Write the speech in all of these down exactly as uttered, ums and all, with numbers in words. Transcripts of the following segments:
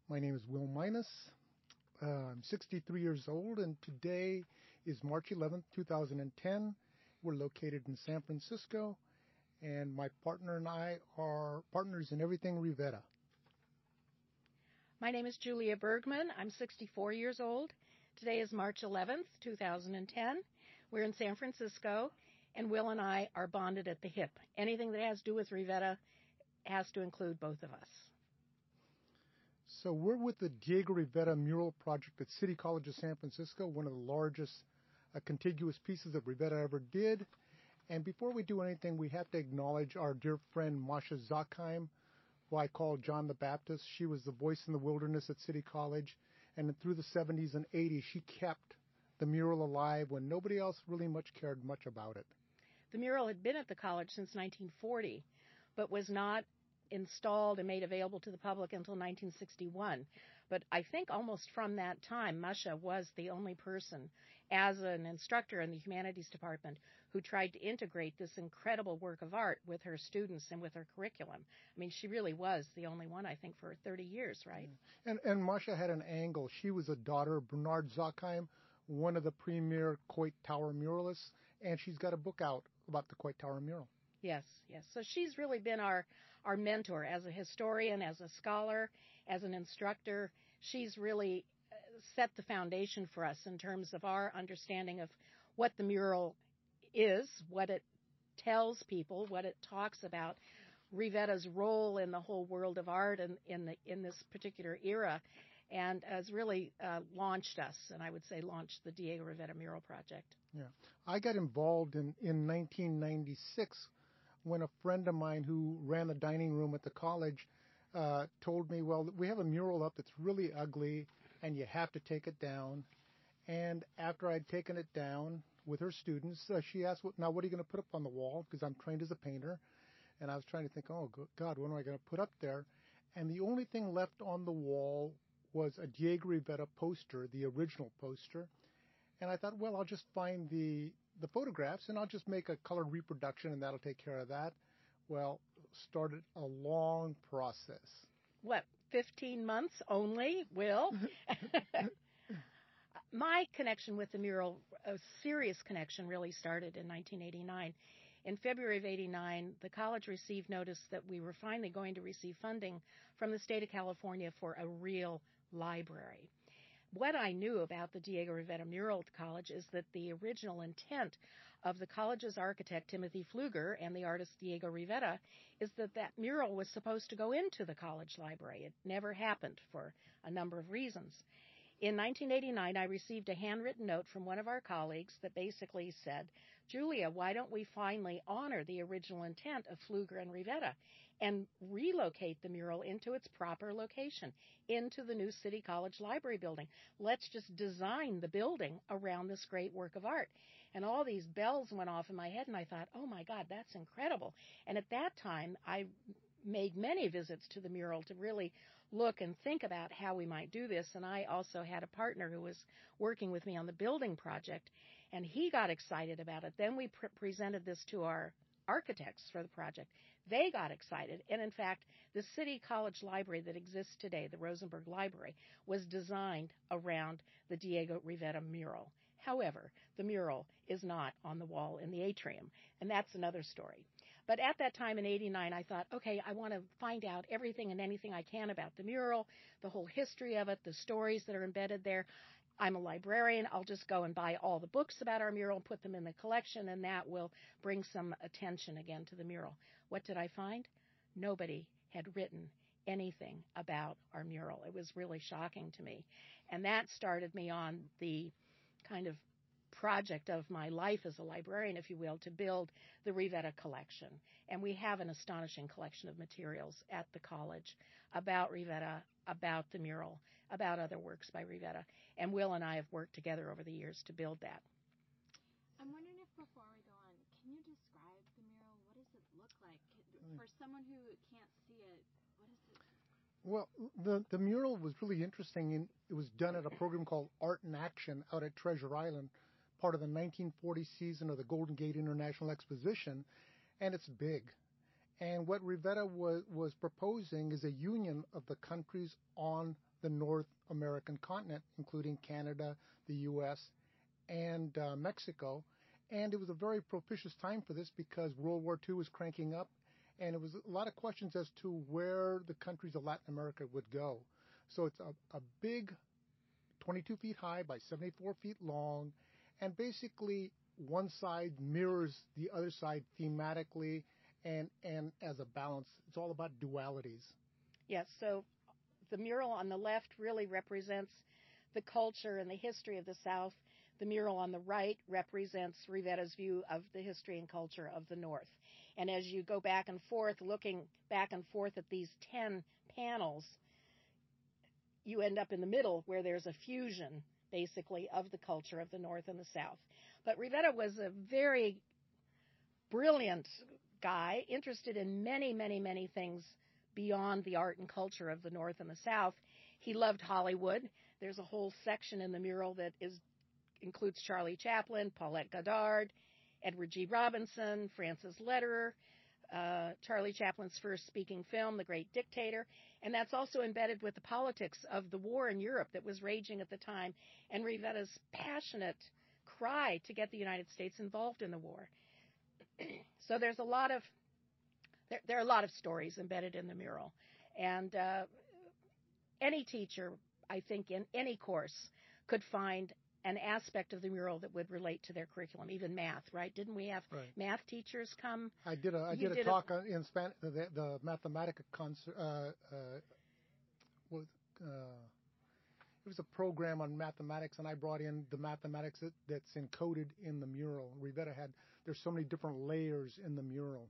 My name is Will Minus. Uh, I'm sixty-three years old, and today is March eleventh, two thousand ten. We're located in San Francisco, and my partner and I are partners in everything Rivetta. My name is Julia Bergman. I'm sixty-four years old. Today is March eleventh, two thousand ten. We're in San Francisco, and Will and I are bonded at the hip. Anything that has to do with Rivetta has to include both of us. So we're with the Diego Rivetta Mural Project at City College of San Francisco, one of the largest uh, contiguous pieces that Rivetta ever did. And before we do anything, we have to acknowledge our dear friend Masha Zakheim, who I call John the Baptist. She was the voice in the wilderness at City College, and through the seventies and eighties, she kept the mural alive when nobody else really much cared much about it. The mural had been at the college since nineteen forty, but was not installed and made available to the public until nineteen sixty-one. But I think almost from that time, Masha was the only person, as an instructor in the humanities department, who tried to integrate this incredible work of art with her students and with her curriculum. I mean, she really was the only one, I think, for thirty years, right? Yeah. And, and Masha had an angle. She was a daughter of Bernard Zakheim, one of the premier Coit Tower muralists, and she's got a book out about the Coit Tower mural. Yes, yes. So she's really been our, our mentor as a historian, as a scholar, as an instructor. She's really set the foundation for us in terms of our understanding of what the mural is, what it tells people, what it talks about, Rivetta's role in the whole world of art and in the in this particular era, and has really uh, launched us, and I would say launched the Diego Rivetta Mural Project. Yeah, I got involved in, in nineteen ninety-six when a friend of mine who ran the dining room at the college uh, told me, well, we have a mural up that's really ugly and you have to take it down. And after I'd taken it down with her students, uh, she asked, well, now what are you going to put up on the wall? Because I'm trained as a painter. And I was trying to think, oh, God, what am I going to put up there? And the only thing left on the wall was a Diego Rivetta poster, the original poster. And I thought, well, I'll just find the the photographs and I'll just make a colored reproduction and that'll take care of that. Well, started a long process. What, fifteen months only, Will? My connection with the mural, a serious connection, really started in nineteen eighty-nine. In February of eighty-nine, the college received notice that we were finally going to receive funding from the state of California for a real library. What I knew about the Diego Rivetta mural at the college is that the original intent of the college's architect, Timothy Pfluger, and the artist Diego Rivetta is that that mural was supposed to go into the college library. It never happened for a number of reasons. In nineteen eighty-nine, I received a handwritten note from one of our colleagues that basically said, Julia, why don't we finally honor the original intent of Pfluger and Rivetta and relocate the mural into its proper location, into the new City College Library building? Let's just design the building around this great work of art. And all these bells went off in my head, and I thought, oh, my God, that's incredible. And at that time, I made many visits to the mural to really look and think about how we might do this. And I also had a partner who was working with me on the building project, and he got excited about it. Then we pre- presented this to our architects for the project. They got excited. And in fact, the City College Library that exists today, the Rosenberg Library, was designed around the Diego Rivetta mural. However, the mural is not on the wall in the atrium, and that's another story. But at that time in eighty-nine, I thought, okay, I want to find out everything and anything I can about the mural, the whole history of it, the stories that are embedded there. I'm a librarian. I'll just go and buy all the books about our mural and put them in the collection, and that will bring some attention again to the mural. What did I find? Nobody had written anything about our mural. It was really shocking to me. And that started me on the kind of project of my life as a librarian, if you will, to build the Rivetta collection. And we have an astonishing collection of materials at the college about Rivetta, about the mural, about other works by Rivetta. And Will and I have worked together over the years to build that. I'm wondering if before we go on, can you describe the mural? What does it look like? For someone who can't see it, what is it? Well, the, the mural was really interesting. And it was done at a program called Art in Action out at Treasure Island, part of the nineteen forty season of the Golden Gate International Exposition, and it's big. And what Rivetta was, was proposing is a union of the countries on the North American continent, including Canada, the U S, and uh, Mexico. And it was a very propitious time for this because World War Two was cranking up, and it was a lot of questions as to where the countries of Latin America would go. So it's a, a big twenty-two feet high by seventy-four feet long, and basically one side mirrors the other side thematically and, and as a balance. It's all about dualities. Yes, so the mural on the left really represents the culture and the history of the South. The mural on the right represents Rivera's view of the history and culture of the North. And as you go back and forth, looking back and forth at these ten panels, you end up in the middle where there's a fusion, basically, of the culture of the North and the South. But Rivera was a very brilliant guy, interested in many, many, many things beyond the art and culture of the North and the South. He loved Hollywood. There's a whole section in the mural that is includes Charlie Chaplin, Paulette Goddard, Edward G. Robinson, Francis Lederer, uh, Charlie Chaplin's first speaking film, The Great Dictator, and that's also embedded with the politics of the war in Europe that was raging at the time, and Rivera's passionate cry to get the United States involved in the war. So there's a lot of there, there are a lot of stories embedded in the mural, and uh, any teacher, I think, in any course could find an aspect of the mural that would relate to their curriculum, even math, right? Didn't we have right. math teachers come? I did a I You did a did talk a, in Spanish, the, the Mathematica concert. Uh, uh, was, uh, it was a program on mathematics, and I brought in the mathematics that, that's encoded in the mural. Rivera had there's so many different layers in the mural.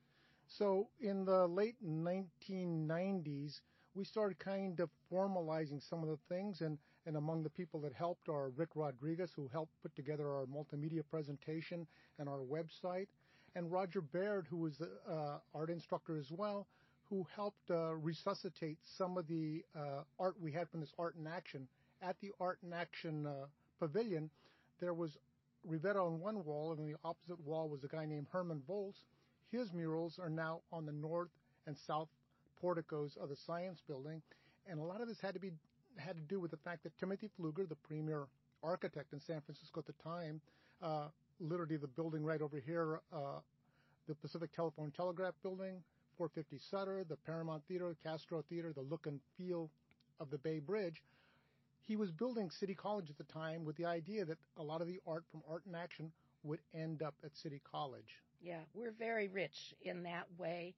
So in the late nineteen nineties, we started kind of formalizing some of the things, and, and among the people that helped are Rick Rodriguez, who helped put together our multimedia presentation and our website, and Roger Baird, who was the uh, art instructor as well, who helped uh, resuscitate some of the uh, art we had from this Art in Action. At the Art in Action uh, pavilion, there was Rivera on one wall, and on the opposite wall was a guy named Herman Volz. His murals are now on the north and south porticos of the Science Building, and a lot of this had to be had to do with the fact that Timothy Pfluger, the premier architect in San Francisco at the time, uh, literally the building right over here, uh, the Pacific Telephone and Telegraph Building, four fifty Sutter, the Paramount Theater, Castro Theater, the look and feel of the Bay Bridge. He was building City College at the time with the idea that a lot of the art from Art in Action would end up at City College. Yeah, we're very rich in that way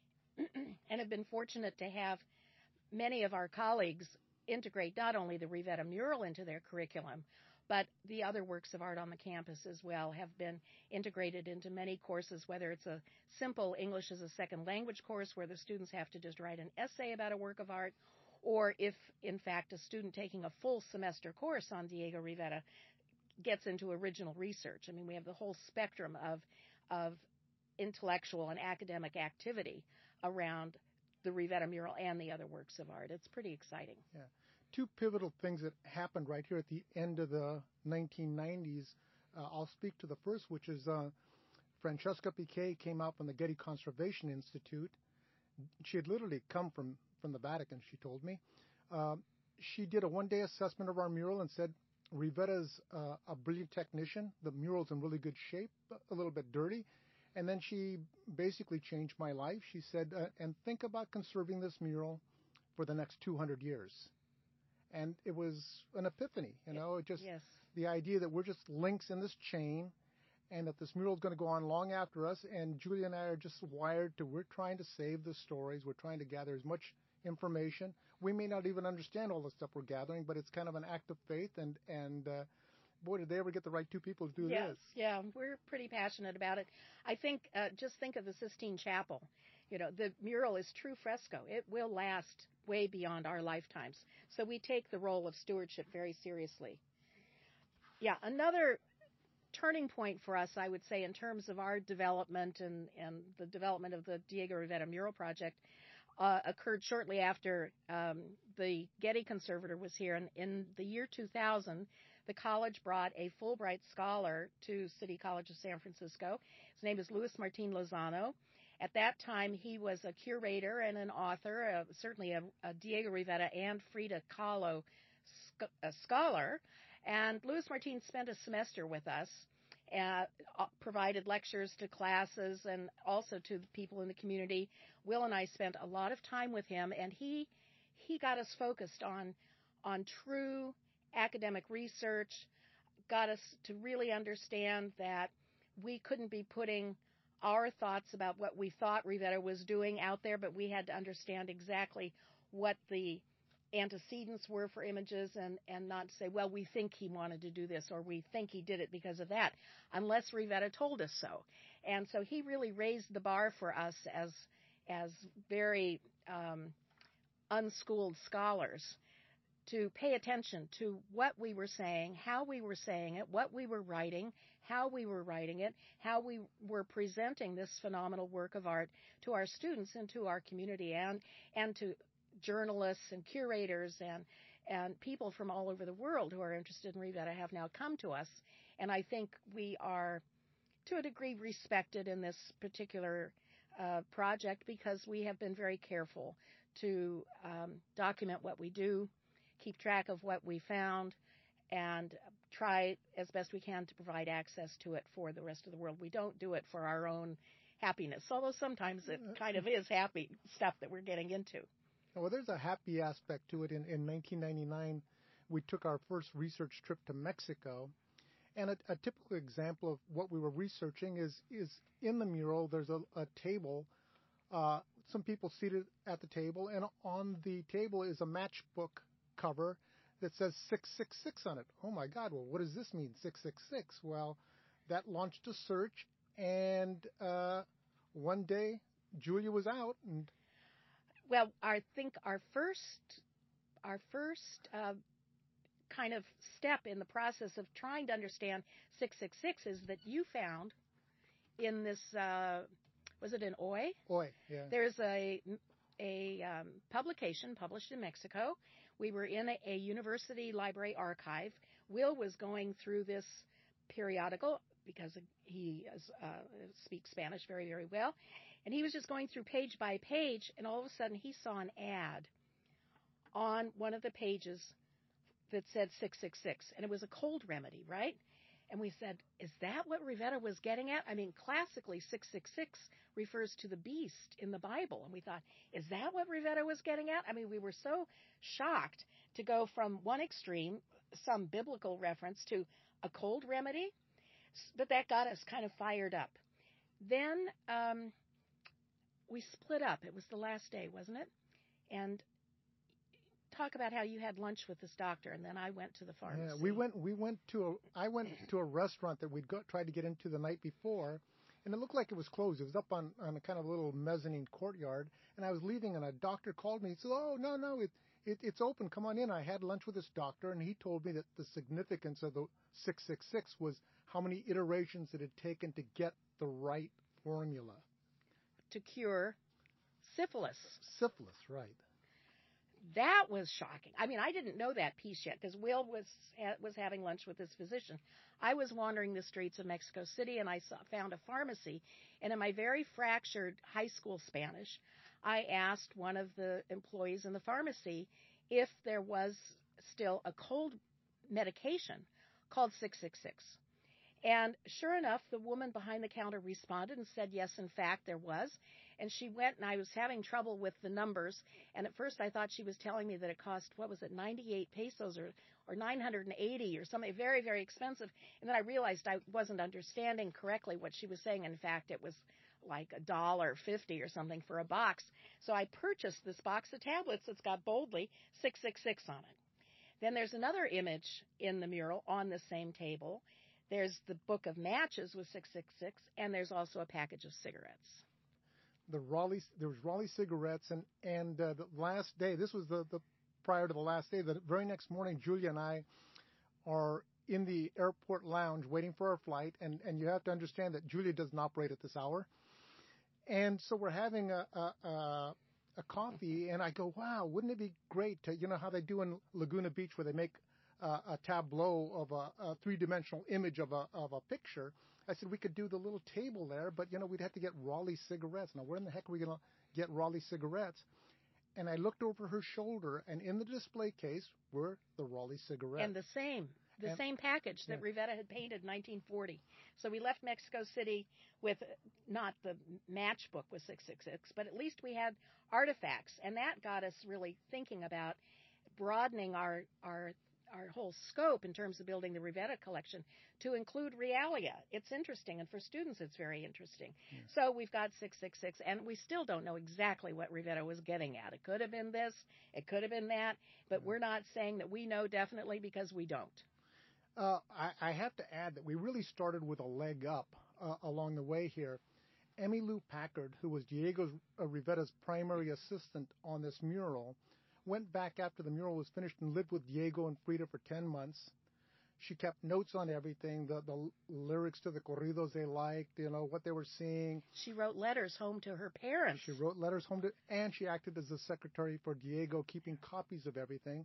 and have been fortunate to have many of our colleagues integrate not only the Rivera mural into their curriculum, but the other works of art on the campus as well have been integrated into many courses, whether it's a simple English as a second language course where the students have to just write an essay about a work of art, or if, in fact, a student taking a full semester course on Diego Rivera gets into original research. I mean, we have the whole spectrum of of intellectual and academic activity around the Rivera mural and the other works of art. It's pretty exciting. Yeah. Two pivotal things that happened right here at the end of the nineteen nineties. Uh, I'll speak to the first, which is uh, Francesca Piquet came out from the Getty Conservation Institute. She had literally come from, from the Vatican, she told me. Um, she did a one-day assessment of our mural and said, Rivera's uh, a brilliant technician. The mural's in really good shape, a little bit dirty. And then she basically changed my life. She said, uh, and think about conserving this mural for the next two hundred years. And it was an epiphany, you know, it just Yes. the idea that we're just links in this chain and that this mural is going to go on long after us. And Julia and I are just wired to, we're trying to save the stories. We're trying to gather as much information. We may not even understand all the stuff we're gathering, but it's kind of an act of faith. And, and uh, boy, did they ever get the right two people to do Yes, this. yeah, we're pretty passionate about it. I think, uh, just think of the Sistine Chapel. You know, the mural is true fresco. It will last way beyond our lifetimes. So we take the role of stewardship very seriously. Yeah, another turning point for us, I would say, in terms of our development and, and the development of the Diego Rivera Mural Project uh, occurred shortly after um, the Getty Conservator was here. And in the year two thousand, the college brought a Fulbright scholar to City College of San Francisco. His name is Luis Martin Lozano, At that time, he was a curator and an author, uh, certainly a, a Diego Rivera and Frida Kahlo sc- a scholar. And Luis Martin spent a semester with us, uh, provided lectures to classes and also to the people in the community. Will and I spent a lot of time with him, and he he got us focused on on true academic research, got us to really understand that we couldn't be putting our thoughts about what we thought Rivera was doing out there, but we had to understand exactly what the antecedents were for images, and, and not say, well, we think he wanted to do this, or we think he did it because of that, unless Rivera told us so. And so he really raised the bar for us as, as very um, unschooled scholars to pay attention to what we were saying, how we were saying it, what we were writing, how we were writing it, how we were presenting this phenomenal work of art to our students and to our community, and, and to journalists and curators and, and people from all over the world who are interested in Rivera have now come to us. And I think we are, to a degree, respected in this particular uh, project because we have been very careful to um, document what we do, keep track of what we found, and try as best we can to provide access to it for the rest of the world. We don't do it for our own happiness, although sometimes it kind of is happy stuff that we're getting into. Well, there's a happy aspect to it. In, in nineteen ninety-nine, we took our first research trip to Mexico. And a, a typical example of what we were researching is, is in the mural, there's a, a table, uh, some people seated at the table, and on the table is a matchbook cover that says six six six on it. Oh my God, well, what does this mean, six six six? Well, that launched a search, and uh, one day Julia was out. And Well, I think our first, our first uh, kind of step in the process of trying to understand six six six is that you found in this, uh, was it in Hoy? Hoy, yeah. There's a a um, publication published in Mexico. We were in a, a university library archive. Will was going through this periodical because he is, uh, speaks Spanish very, very well. And he was just going through page by page, and all of a sudden he saw an ad on one of the pages that said six six six, and it was a cold remedy, right? And we said, is that what Rivera was getting at? I mean, classically, six six six refers to the beast in the Bible. And we thought, is that what Rivera was getting at? I mean, we were so shocked to go from one extreme, some biblical reference, to a cold remedy. But that got us kind of fired up. Then um, we split up. It was the last day, wasn't it? And talk about how you had lunch with this doctor, and then I went to the pharmacy. Yeah, we went. We went to a. I went to a restaurant that we'd go, tried to get into the night before, and it looked like it was closed. It was up on, on a kind of little mezzanine courtyard, and I was leaving, and a doctor called me. He said, "Oh, no, no, it, it it's open. Come on in." I had lunch with this doctor, and he told me that the significance of the six six six was how many iterations it had taken to get the right formula to cure syphilis. Syphilis, right? That was shocking. I mean, I didn't know that piece yet because Will was was having lunch with his physician. I was wandering the streets of Mexico City, and I saw, found a pharmacy. And in my very fractured high school Spanish, I asked one of the employees in the pharmacy if there was still a cold medication called six six six. And sure enough, the woman behind the counter responded and said, yes, in fact, there was. And she went, and I was having trouble with the numbers. And at first I thought she was telling me that it cost, what was it, ninety-eight pesos or, or nine hundred eighty or something very, very expensive. And then I realized I wasn't understanding correctly what she was saying. In fact, it was like a dollar fifty or something for a box. So I purchased this box of tablets that's got boldly six six six on it. Then there's another image in the mural on the same table. There's the book of matches with six six six, and there's also a package of cigarettes. The Raleigh, there was Raleigh cigarettes, and and uh, the last day, this was the, the prior to the last day, the very next morning, Julia and I are in the airport lounge waiting for our flight, and, and you have to understand that Julia doesn't operate at this hour. And so we're having a, a, a, a coffee, and I go, wow, wouldn't it be great to, you know how they do in Laguna Beach where they make uh, a tableau of a, a three-dimensional image of a of a picture. I said, we could do the little table there, but, you know, we'd have to get Raleigh cigarettes. Now, where in the heck are we going to get Raleigh cigarettes? And I looked over her shoulder, and in the display case were the Raleigh cigarettes. And the same. The and, same package that yeah. Rivetta had painted in nineteen forty. So we left Mexico City with not the matchbook with six six six, but at least we had artifacts. And that got us really thinking about broadening our our our whole scope in terms of building the Rivetta collection to include realia. It's interesting, and for students it's very interesting. Yeah. So we've got six six six, and we still don't know exactly what Rivetta was getting at. It could have been this, it could have been that, but we're not saying that we know definitely because we don't. Uh, I, I have to add that we really started with a leg up uh, along the way here. Emmylou Packard, who was Diego uh, Rivetta's primary assistant on this mural, went back after the mural was finished and lived with Diego and Frida for ten months. She kept notes on everything, the, the lyrics to the corridos they liked, you know, what they were seeing. She wrote letters home to her parents. She wrote letters home to, and she acted as the secretary for Diego, keeping copies of everything.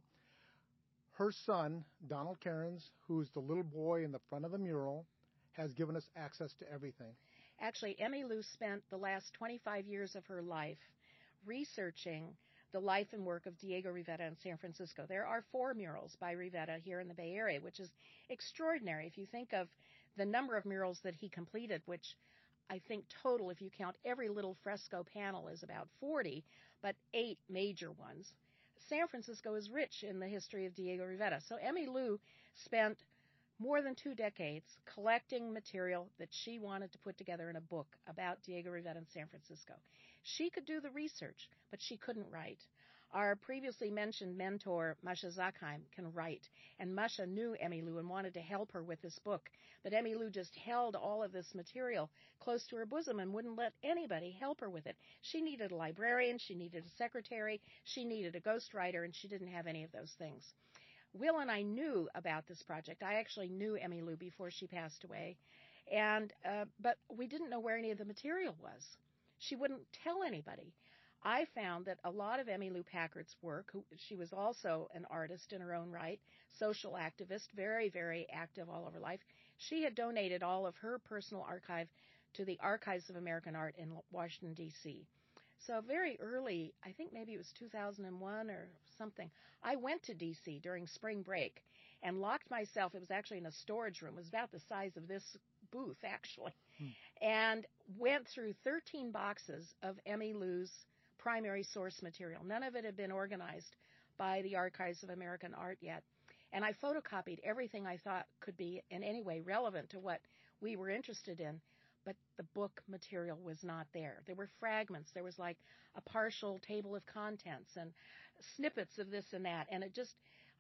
Her son, Donald Cairns, who's the little boy in the front of the mural, has given us access to everything. Actually, Emmylou spent the last twenty-five years of her life researching the life and work of Diego Rivetta in San Francisco. There are four murals by Rivetta here in the Bay Area, which is extraordinary. If you think of the number of murals that he completed, which I think total, if you count every little fresco panel, is about forty, but eight major ones. San Francisco is rich in the history of Diego Rivetta. So Emmylou spent more than two decades collecting material that she wanted to put together in a book about Diego Rivetta in San Francisco. She could do the research, but she couldn't write. Our previously mentioned mentor, Masha Zakheim, can write, and Masha knew Emmylou and wanted to help her with this book. But Emmylou just held all of this material close to her bosom and wouldn't let anybody help her with it. She needed a librarian, she needed a secretary, she needed a ghostwriter, and she didn't have any of those things. Will and I knew about this project. I actually knew Emmylou before she passed away, and uh, but we didn't know where any of the material was. She wouldn't tell anybody. I found that a lot of Emmylou Packard's work, who, she was also an artist in her own right, social activist, very, very active all over life. She had donated all of her personal archive to the Archives of American Art in Washington, D C So very early, I think maybe it was two thousand one or something, I went to D C during spring break and locked myself. It was actually in a storage room. It was about the size of this booth, actually, hmm. and went through thirteen boxes of Emmylou's primary source material. None of it had been organized by the Archives of American Art yet. And I photocopied everything I thought could be in any way relevant to what we were interested in. But the book material was not there. There were fragments. There was like a partial table of contents and snippets of this and that. And it just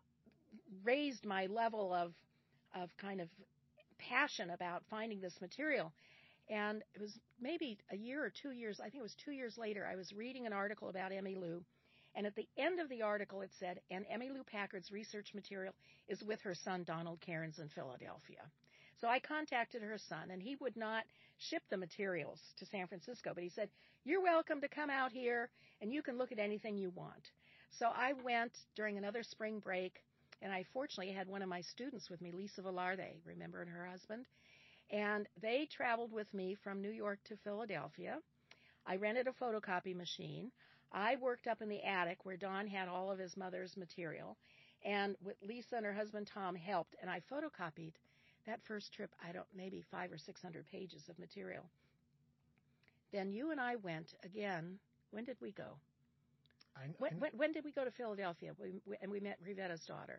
raised my level of, of kind of passion about finding this material. And it was maybe a year or two years, I think it was two years later, I was reading an article about Emmylou. And at the end of the article, it said, and Emmylou Packard's research material is with her son, Donald Cairns, in Philadelphia. So I contacted her son, and he would not ship the materials to San Francisco, but he said, you're welcome to come out here, and you can look at anything you want. So I went during another spring break, and I fortunately had one of my students with me, Lisa Velarde, remember, and her husband. And they traveled with me from New York to Philadelphia. I rented a photocopy machine. I worked up in the attic where Don had all of his mother's material. And with Lisa and her husband Tom helped, and I photocopied that first trip, I don't, maybe five or six hundred pages of material. Then you and I went again. When did we go? I, I, when, when, when did we go to Philadelphia? We, we, and we met Rivetta's daughter.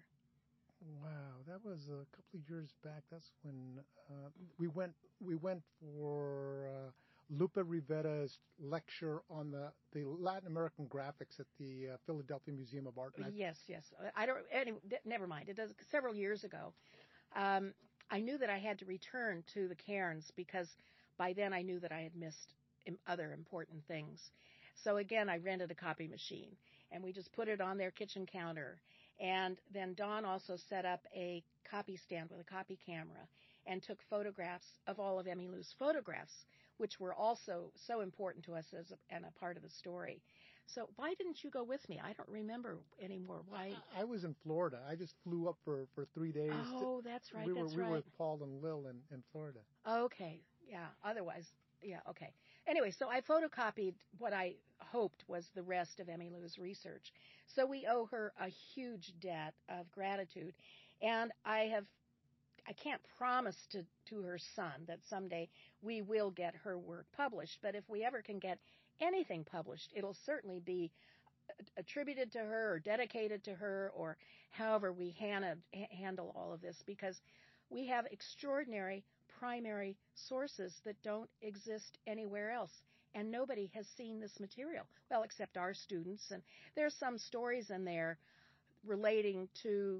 Wow, that was a couple of years back. That's when uh, we went. We went for uh, Lupe Rivetta's lecture on the, the Latin American graphics at the uh, Philadelphia Museum of Art. Yes, yes. I don't. Anyway, never mind. It does several years ago. Um, I knew that I had to return to the Cairns because by then I knew that I had missed other important things. So again, I rented a copy machine, and we just put it on their kitchen counter. And then Don also set up a copy stand with a copy camera and took photographs of all of Emmylou's photographs, which were also so important to us as a, and a part of the story. So why didn't you go with me? I don't remember anymore. Why? I, I was in Florida. I just flew up for, for three days. Oh, that's right. We were that's we right. were with Paul and Lil in, in Florida. Okay. Yeah. Otherwise, yeah. Okay. Anyway, so I photocopied what I hoped was the rest of Emmylou's research. So we owe her a huge debt of gratitude, and I have. I can't promise to, to her son that someday we will get her work published, but if we ever can get anything published, it'll certainly be attributed to her or dedicated to her or however we handle, handle all of this, because we have extraordinary primary sources that don't exist anywhere else. And nobody has seen this material, well, except our students. And there's some stories in there relating to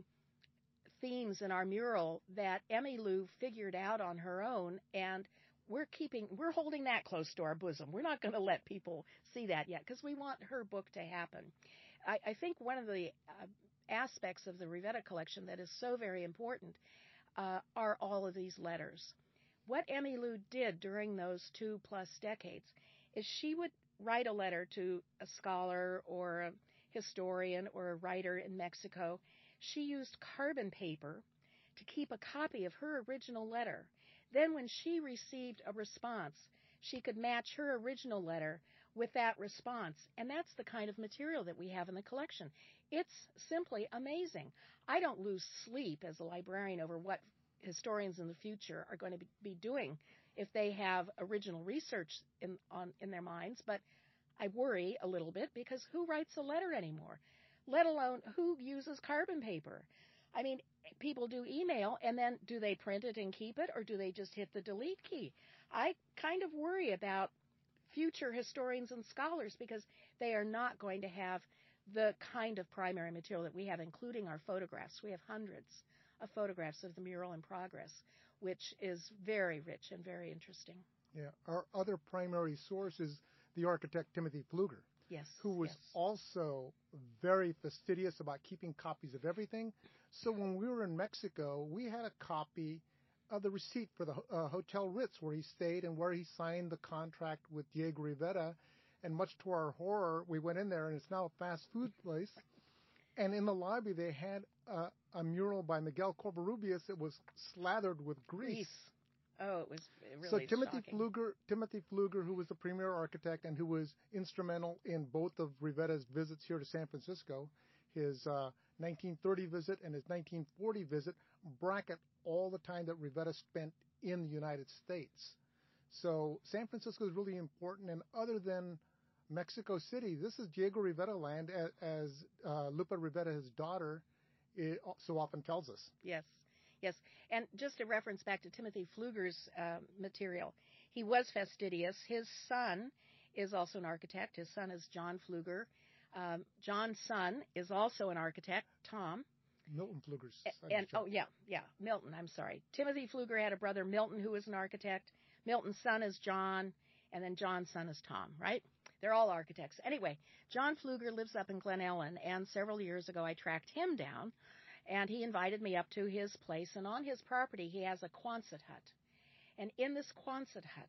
themes in our mural that Emmylou figured out on her own, and we're keeping, we're holding that close to our bosom. We're not going to let people see that yet because we want her book to happen. I, I think one of the uh, aspects of the Rivetta collection that is so very important uh, are all of these letters. What Emmylou did during those two plus decades is she would write a letter to a scholar or a historian or a writer in Mexico. She used carbon paper to keep a copy of her original letter. Then when she received a response, she could match her original letter with that response. And that's the kind of material that we have in the collection. It's simply amazing. I don't lose sleep as a librarian over what historians in the future are going to be doing if they have original research in, on, in their minds, but I worry a little bit because who writes a letter anymore? Let alone who uses carbon paper. I mean, people do email, and then do they print it and keep it, or do they just hit the delete key? I kind of worry about future historians and scholars because they are not going to have the kind of primary material that we have, including our photographs. We have hundreds of photographs of the mural in progress, which is very rich and very interesting. Yeah, our other primary source is the architect Timothy Pfluger. Yes. Who was yes. also very fastidious about keeping copies of everything. So when we were in Mexico, we had a copy of the receipt for the uh, Hotel Ritz where he stayed and where he signed the contract with Diego Rivetta. And much to our horror, we went in there, and it's now a fast food place. And in the lobby, they had uh, a mural by Miguel Covarrubias that was slathered with grease. grease. Oh, it was really So Timothy shocking. Pfluger, Timothy Pfluger, who was the premier architect and who was instrumental in both of Rivetta's visits here to San Francisco, his uh, nineteen thirty visit and his nineteen forty visit, bracket all the time that Rivetta spent in the United States. So San Francisco is really important, and other than Mexico City, this is Diego Rivetta land, as, as uh, Lupa Rivetta, his daughter, it so often tells us. Yes. Yes, and just a reference back to Timothy Pfluger's uh, material. He was fastidious. His son is also an architect. His son is John Pfluger. Um, John's son is also an architect, Tom. Milton Pfluger's son. And, oh, yeah, yeah, Milton, I'm sorry. Timothy Pfluger had a brother, Milton, who was an architect. Milton's son is John, and then John's son is Tom, right? They're all architects. Anyway, John Pfluger lives up in Glen Ellen, and several years ago I tracked him down. And he invited me up to his place, and on his property he has a Quonset hut. And in this Quonset hut,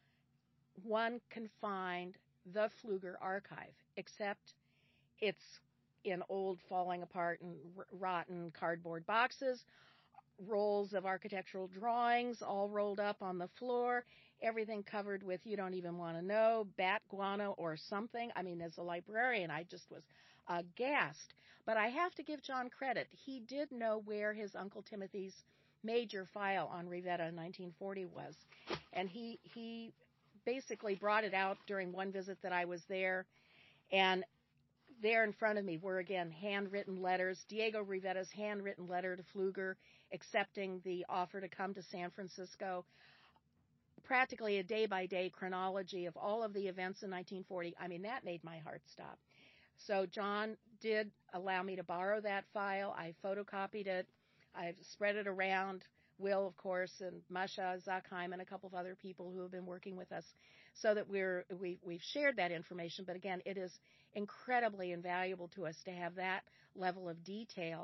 one can find the Pfluger archive, except it's in old, falling apart and r- rotten cardboard boxes, rolls of architectural drawings all rolled up on the floor, everything covered with, you don't even want to know, bat guano or something. I mean, as a librarian, I just was aghast. But I have to give John credit. He did know where his Uncle Timothy's major file on Rivetta in nineteen forty was. And he he basically brought it out during one visit that I was there. And there in front of me were, again, handwritten letters, Diego Rivetta's handwritten letter to Pfluger accepting the offer to come to San Francisco. Practically a day-by-day chronology of all of the events in nineteen forty. I mean, that made my heart stop. So John did allow me to borrow that file. I photocopied it. I've spread it around. Will, of course, and Masha Zakheim and a couple of other people who have been working with us so that we're, we, we've shared that information. But again, it is incredibly invaluable to us to have that level of detail.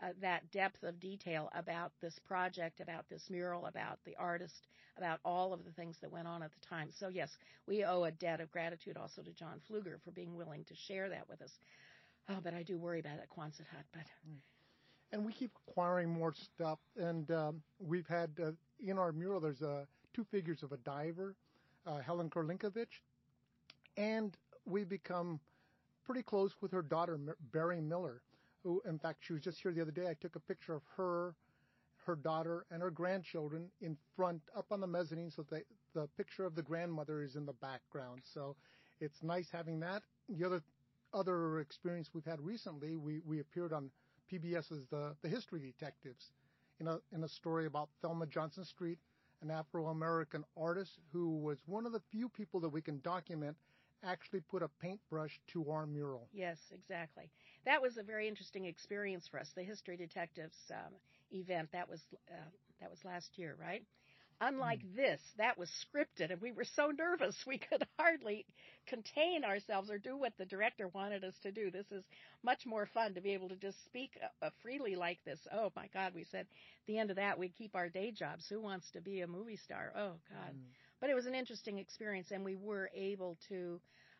uh, that depth of detail about this project, about this mural, about the artist, about all of the things that went on at the time. So yes, we owe a debt of gratitude also to John Pfluger for being willing to share that with us. Oh, but I do worry about that Quonset hut. But and we keep acquiring more stuff. And um, we've had uh, in our mural, there's uh, two figures of a diver, uh, Helen Korlinkovich, and we become pretty close with her daughter, Barry Miller, who, in fact, she was just here the other day. I took a picture of her, her daughter, and her grandchildren in front, up on the mezzanine, so that the picture of the grandmother is in the background. So it's nice having that. The other other experience we've had recently, we, we appeared on P B S's The, the History Detectives in a, in a story about Thelma Johnson Street, an Afro-American artist who was one of the few people that we can document actually put a paintbrush to our mural. Yes, exactly. That was a very interesting experience for us. The History Detectives um, event, that was uh, that was last year, right? Unlike mm. this, that was scripted, and we were so nervous we could hardly contain ourselves or do what the director wanted us to do. This is much more fun to be able to just speak uh, freely like this. Oh, my God, we said at the end of that we'd keep our day jobs. Who wants to be a movie star? Oh, God. Mm. But it was an interesting experience, and we were able to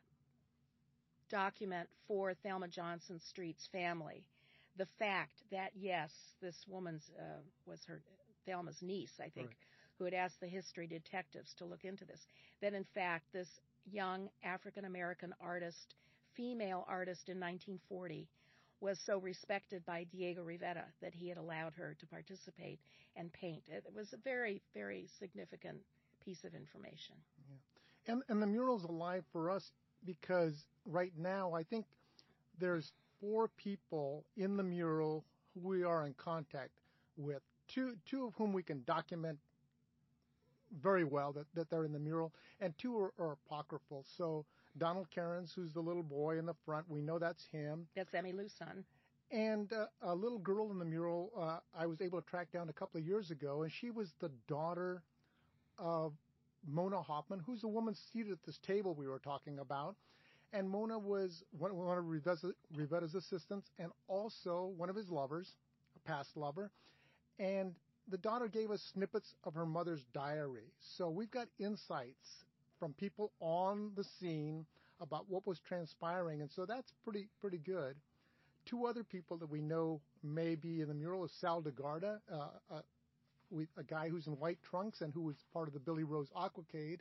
document for Thelma Johnson Street's family the fact that, yes, this woman's uh, was her Thelma's niece, I think, right, who had asked the history detectives to look into this, that in fact this young African-American artist, female artist in nineteen forty, was so respected by Diego Rivera that he had allowed her to participate and paint. It was a very, very significant piece of information. Yeah. And, and the mural's alive for us because right now I think there's four people in the mural who we are in contact with, two, two of whom we can document very well that, that they're in the mural, and two are, are apocryphal. So Donald Cairns, who's the little boy in the front, we know that's him. That's Emmylou's son. And uh, a little girl in the mural uh, I was able to track down a couple of years ago, and she was the daughter of Mona Hoffman, who's the woman seated at this table we were talking about. And Mona was one, one of Rivera's, Rivera's assistants and also one of his lovers, a past lover. And the daughter gave us snippets of her mother's diary. So we've got insights from people on the scene about what was transpiring. And so that's pretty pretty good. Two other people that we know may be in the mural is Sal DeGarda, uh, uh, we, a guy who's in white trunks and who was part of the Billy Rose Aquacade.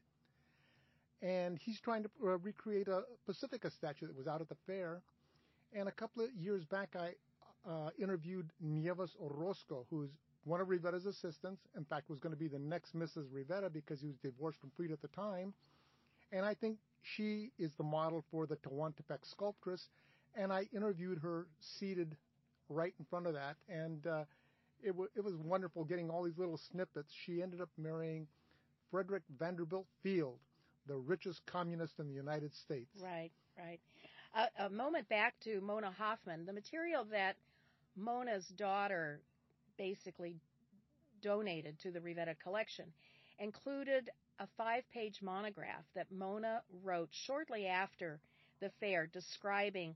And he's trying to uh, recreate a Pacifica statue that was out at the fair. And a couple of years back, I uh, interviewed Nieves Orozco, who's one of Rivera's assistants, in fact, was going to be the next Missus Rivera because he was divorced from Frida at the time. And I think she is the model for the Tehuantepec sculptress. And I interviewed her seated right in front of that. And uh, it, w- it was wonderful getting all these little snippets. She ended up marrying Frederick Vanderbilt Field, the richest communist in the United States. Right, right. Uh, a moment back to Mona Hoffman. The material that Mona's daughter basically donated to the Rivera collection included a five-page monograph that Mona wrote shortly after the fair describing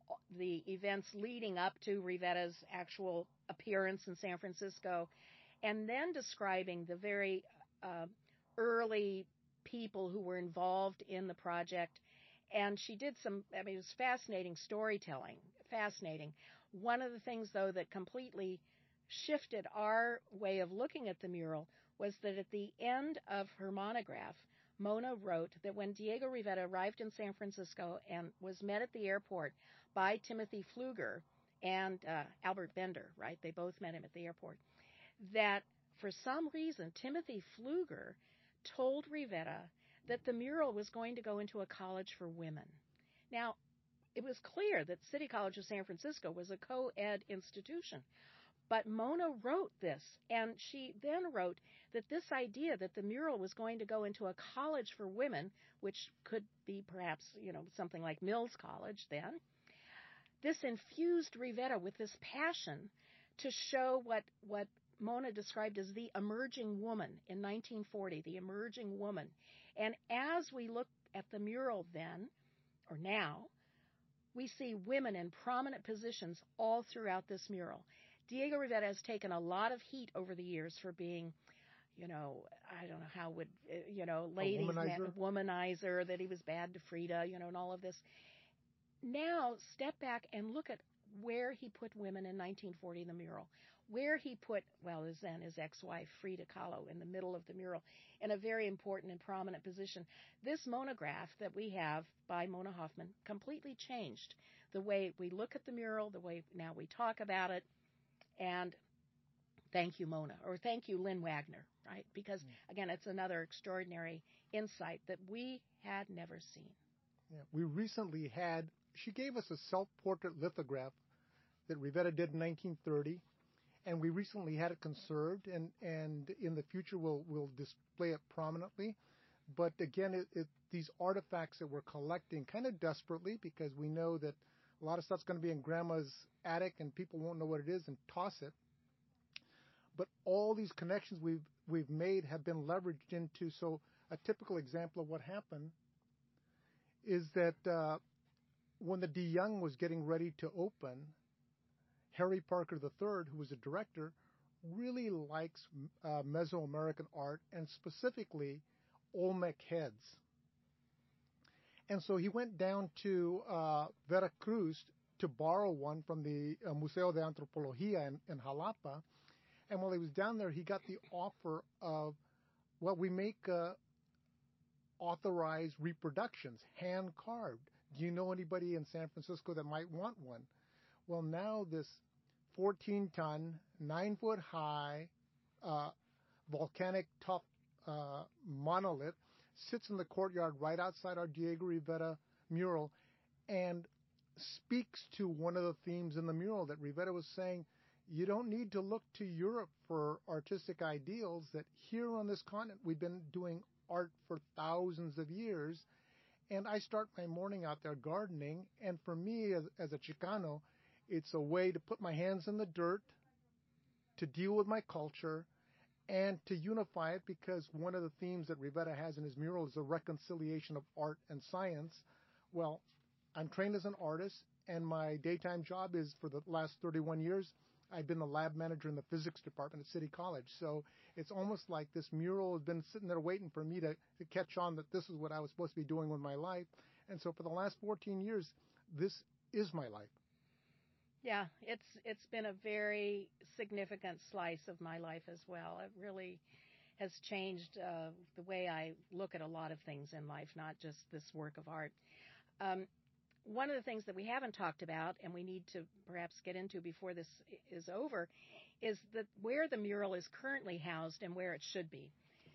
the events leading up to Rivera's actual appearance in San Francisco, and then describing the very uh, early people who were involved in the project. And she did some, I mean, it was fascinating storytelling, fascinating. One of the things, though, that completely shifted our way of looking at the mural was that at the end of her monograph, Mona wrote that when Diego Rivera arrived in San Francisco and was met at the airport by Timothy Pfluger and uh, Albert Bender, right? They both met him at the airport. That for some reason, Timothy Pfluger told Rivera that the mural was going to go into a college for women. Now, it was clear that City College of San Francisco was a co-ed institution. But Mona wrote this, and she then wrote that this idea that the mural was going to go into a college for women, which could be perhaps, you know, something like Mills College then, this infused Rivera with this passion to show what, what Mona described as the emerging woman in nineteen forty, the emerging woman. And as we look at the mural then, or now, we see women in prominent positions all throughout this mural. Diego Rivera has taken a lot of heat over the years for being, you know, I don't know how would, uh, you know, ladies, a womanizer. Man, womanizer, that he was bad to Frida, you know, and all of this. Now, step back and look at where he put women in nineteen forty in the mural, where he put, well, his then his ex-wife, Frida Kahlo, in the middle of the mural, in a very important and prominent position. This monograph that we have by Mona Hoffman completely changed the way we look at the mural, the way now we talk about it, and thank you, Mona, or thank you, Lynn Wagner, right? Because, again, it's another extraordinary insight that we had never seen. Yeah, we recently had, she gave us a self-portrait lithograph that Rivera did in nineteen thirty, and we recently had it conserved, and, and in the future we'll, we'll display it prominently. But again, it, it, these artifacts that we're collecting kind of desperately, because we know that a lot of stuff's going to be in grandma's attic and people won't know what it is and toss it. But all these connections we've we've made have been leveraged into, so a typical example of what happened is that uh, when the De Young was getting ready to open, Harry Parker the third, who was a director, really likes uh, Mesoamerican art, and specifically Olmec heads. And so he went down to uh, Veracruz to borrow one from the uh, Museo de Antropología in, in Jalapa. And while he was down there, he got the offer of, well, we make uh, authorized reproductions, hand-carved. Do you know anybody in San Francisco that might want one? Well, now this fourteen-ton, nine-foot-high, uh, volcanic tough uh, monolith sits in the courtyard right outside our Diego Rivera mural and speaks to one of the themes in the mural that Rivera was saying. You don't need to look to Europe for artistic ideals, that here on this continent we've been doing art for thousands of years. And I start my morning out there gardening, and for me as, as a Chicano, it's a way to put my hands in the dirt, to deal with my culture, and to unify it, because one of the themes that Rivera has in his mural is the reconciliation of art and science. Well, I'm trained as an artist, and my daytime job is, for the last thirty-one years, I've been the lab manager in the physics department at City College. So it's almost like this mural has been sitting there waiting for me to, to catch on that this is what I was supposed to be doing with my life. And so for the last fourteen years, this is my life. Yeah, it's it's been a very significant slice of my life as well. It really has changed uh, the way I look at a lot of things in life, not just this work of art. Um, One of the things that we haven't talked about, and we need to perhaps get into before this is over, is that where the mural is currently housed and where it should be.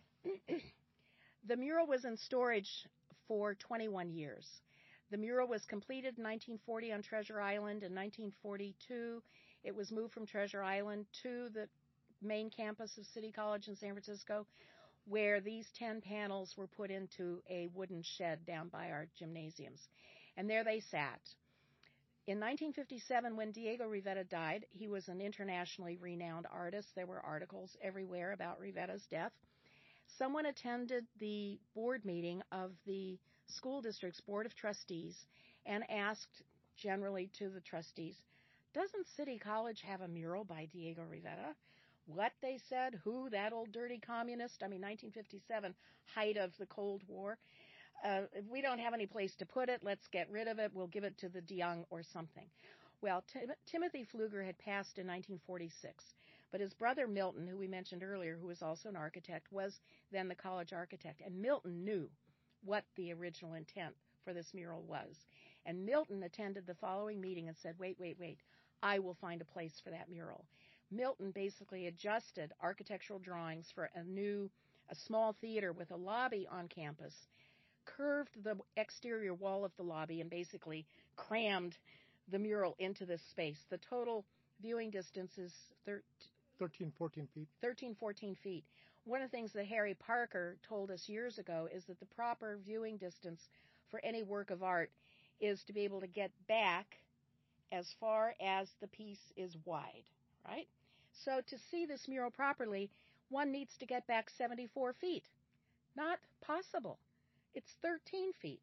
The mural was in storage for twenty-one years. The mural was completed in nineteen forty on Treasure Island. In nineteen forty-two, it was moved from Treasure Island to the main campus of City College in San Francisco, where these ten panels were put into a wooden shed down by our gymnasiums. And there they sat. In nineteen fifty-seven, when Diego Rivera died, he was an internationally renowned artist. There were articles everywhere about Rivera's death. Someone attended the board meeting of the school district's board of trustees and asked generally to the trustees, doesn't City College have a mural by Diego Rivera? What, they said, who, that old dirty communist? I mean, nineteen fifty-seven, height of the Cold War. Uh, if we don't have any place to put it, let's get rid of it. We'll give it to the De Young or something. Well, Tim- Timothy Pfluger had passed in nineteen forty-six, but his brother Milton, who we mentioned earlier, who was also an architect, was then the college architect. And Milton knew what the original intent for this mural was. And Milton attended the following meeting and said, wait, wait, wait, I will find a place for that mural. Milton basically adjusted architectural drawings for a new, a small theater with a lobby on campus, curved the exterior wall of the lobby, and basically crammed the mural into this space. The total viewing distance is thirteen, fourteen feet. thirteen, fourteen feet. One of the things that Harry Parker told us years ago is that the proper viewing distance for any work of art is to be able to get back as far as the piece is wide, right? So to see this mural properly, one needs to get back seventy-four feet. Not possible. It's thirteen feet.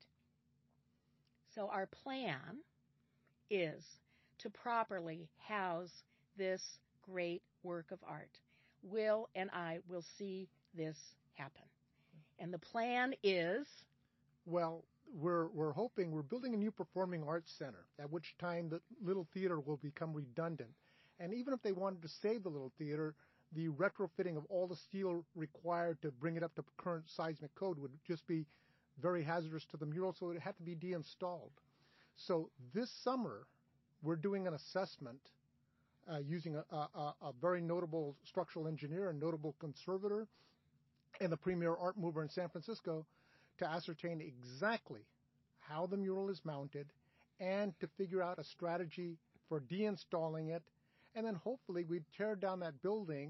So our plan is to properly house this great work of art. Will and I will see this happen. And the plan is? Well, we're we're hoping we're building a new performing arts center, at which time the Little Theater will become redundant. And even if they wanted to save the Little Theater, the retrofitting of all the steel required to bring it up to current seismic code would just be very hazardous to the mural, so it had to be deinstalled. So this summer, we're doing an assessment uh, using a, a, a very notable structural engineer, a notable conservator, and the premier art mover in San Francisco to ascertain exactly how the mural is mounted and to figure out a strategy for deinstalling it. And then hopefully we'd tear down that building,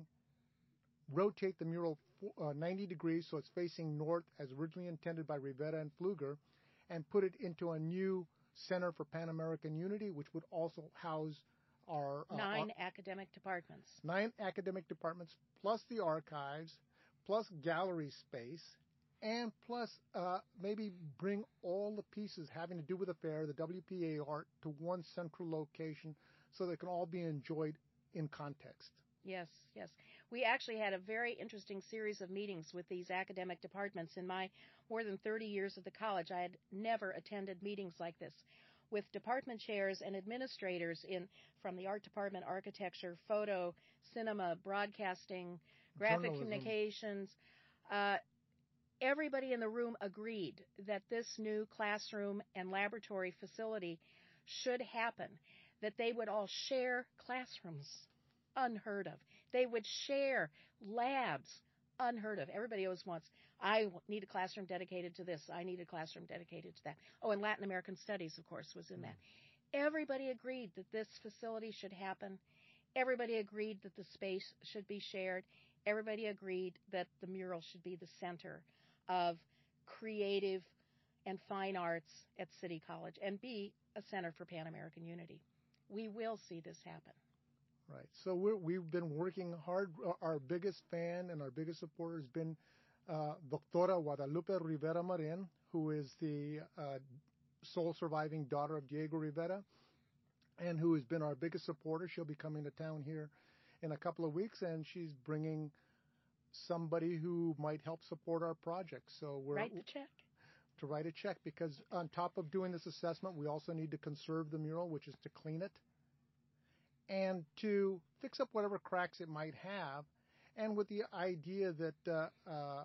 rotate the mural uh, ninety degrees so it's facing north as originally intended by Rivera and Pfluger, and put it into a new Center for Pan American Unity, which would also house our uh, nine our, academic departments. Nine academic departments, plus the archives, plus gallery space, and plus uh, maybe bring all the pieces having to do with the fair, the W P A art, to one central location so they can all be enjoyed in context. Yes, yes. We actually had a very interesting series of meetings with these academic departments. In my more than thirty years at the college, I had never attended meetings like this, with department chairs and administrators in from the art department, architecture, photo, cinema, broadcasting, graphic Journalism. communications. Uh, everybody in the room agreed that this new classroom and laboratory facility should happen, that they would all share classrooms. Unheard of. They would share labs. Unheard of. Everybody always wants, I need a classroom dedicated to this. I need a classroom dedicated to that. Oh, and Latin American Studies, of course, was in that. Everybody agreed that this facility should happen. Everybody agreed that the space should be shared. Everybody agreed that the mural should be the center of creative and fine arts at City College and be a center for Pan American Unity. We will see this happen. Right. So we're, we've been working hard. Our biggest fan and our biggest supporter has been uh, Doctora Guadalupe Rivera Marin, who is the uh, sole surviving daughter of Diego Rivera, and who has been our biggest supporter. She'll be coming to town here in a couple of weeks, and she's bringing somebody who might help support our project. So we're write the check. To write a check, because on top of doing this assessment, we also need to conserve the mural, which is to clean it, and to fix up whatever cracks it might have, and with the idea that uh, uh,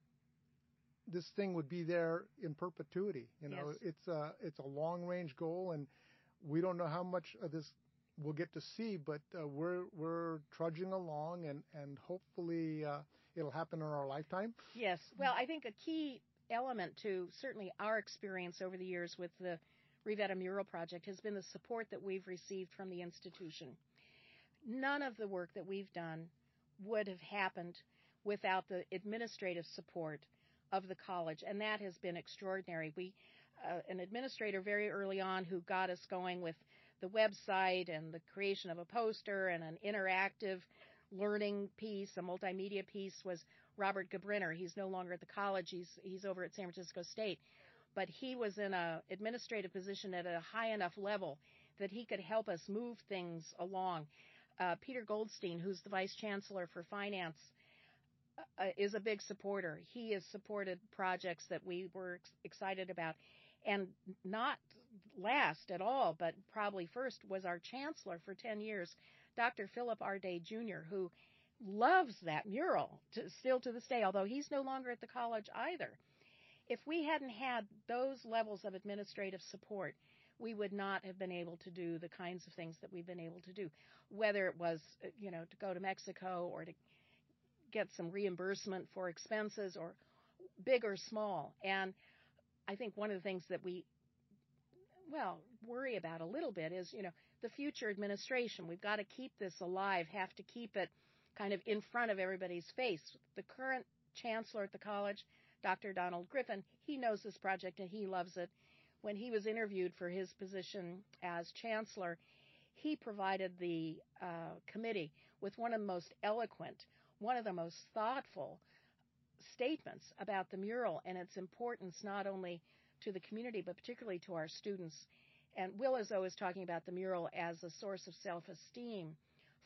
this thing would be there in perpetuity. You know, Yes. it's a it's a long range goal, and we don't know how much of this we'll get to see, but uh, we're we're trudging along, and and hopefully uh, it'll happen in our lifetime. Yes. Well, I think a key element to certainly our experience over the years with the Rivera Mural Project has been the support that we've received from the institution. None of the work that we've done would have happened without the administrative support of the college, and that has been extraordinary. We, uh, an administrator very early on who got us going with the website and the creation of a poster and an interactive learning piece, a multimedia piece, was Robert Gabrinner. He's no longer at the college. He's he's over at San Francisco State. But he was in an administrative position at a high enough level that he could help us move things along. Uh, Peter Goldstein, who's the Vice Chancellor for Finance, uh, is a big supporter. He has supported projects that we were ex- excited about. And not last at all, but probably first, was our Chancellor for ten years, Doctor Philip R. Day Junior, who loves that mural to, still to this day, although he's no longer at the college either. If we hadn't had those levels of administrative support, we would not have been able to do the kinds of things that we've been able to do, whether it was, you know, to go to Mexico or to get some reimbursement for expenses, or big or small. And I think one of the things that we, well, worry about a little bit is, you know, the future administration. We've got to keep this alive, have to keep it kind of in front of everybody's face. The current chancellor at the college, Doctor Donald Griffin, he knows this project and he loves it. When he was interviewed for his position as chancellor, he provided the uh, committee with one of the most eloquent, one of the most thoughtful statements about the mural and its importance not only to the community but particularly to our students. And Will is always talking about the mural as a source of self-esteem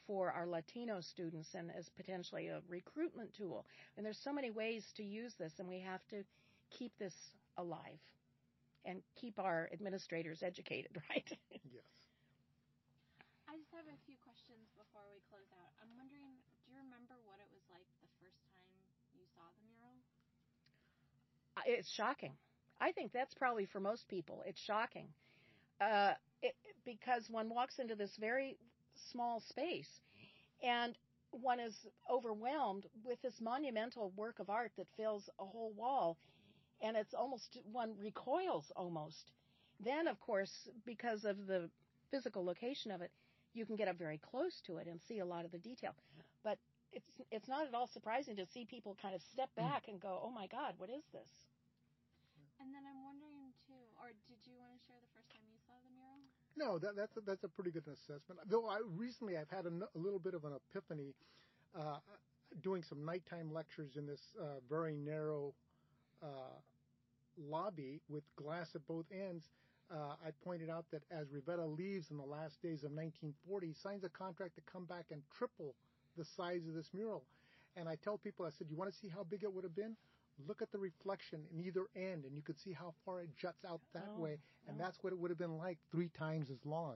for our Latino students and as potentially a recruitment tool. And there's so many ways to use this, and we have to keep this alive and keep our administrators educated, right? Yes. I just have a few questions before we close out. I'm wondering, do you remember what it was like the first time you saw the mural? It's shocking. I think that's probably for most people. It's shocking uh, it, because one walks into this very small space and one is overwhelmed with this monumental work of art that fills a whole wall, and it's almost, one recoils almost. Then, of course, because of the physical location of it, you can get up very close to it and see a lot of the detail. But it's it's not at all surprising to see people kind of step back and go, oh my God, what is this? And then I'm wondering too, or did you want to share the first time you saw the mural? No, that, that's a, that's a pretty good assessment. Though I recently I've had a, a little bit of an epiphany, uh, doing some nighttime lectures in this uh, very narrow uh, lobby with glass at both ends. Uh, I pointed out that as Rivera leaves in the last days of nineteen forty, signs a contract to come back and triple the size of this mural. And I tell people, I said, you want to see how big it would have been? Look at the reflection in either end, and you could see how far it juts out that Oh, way. And oh. that's what it would have been like, three times as long.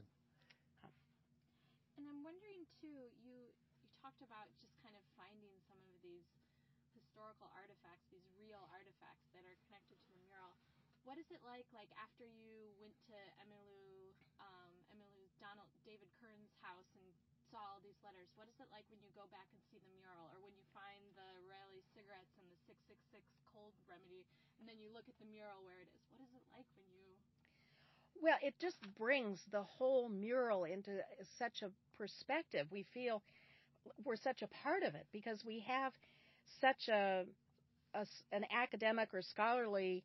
And I'm wondering too, you you talked about just kind of finding some of these historical artifacts, these real artifacts that are connected to the mural. What is it like, like after you went to Emmylou, um, Emmylou Donald David Kern's house and saw all these letters? What is it like when you go back and see the mural, or when you find the Raleigh cigarettes and the six six six cold remedy, and then you look at the mural where it is? What is it like when you? Well, it just brings the whole mural into such a perspective. We feel we're such a part of it because we have such a, a an academic or scholarly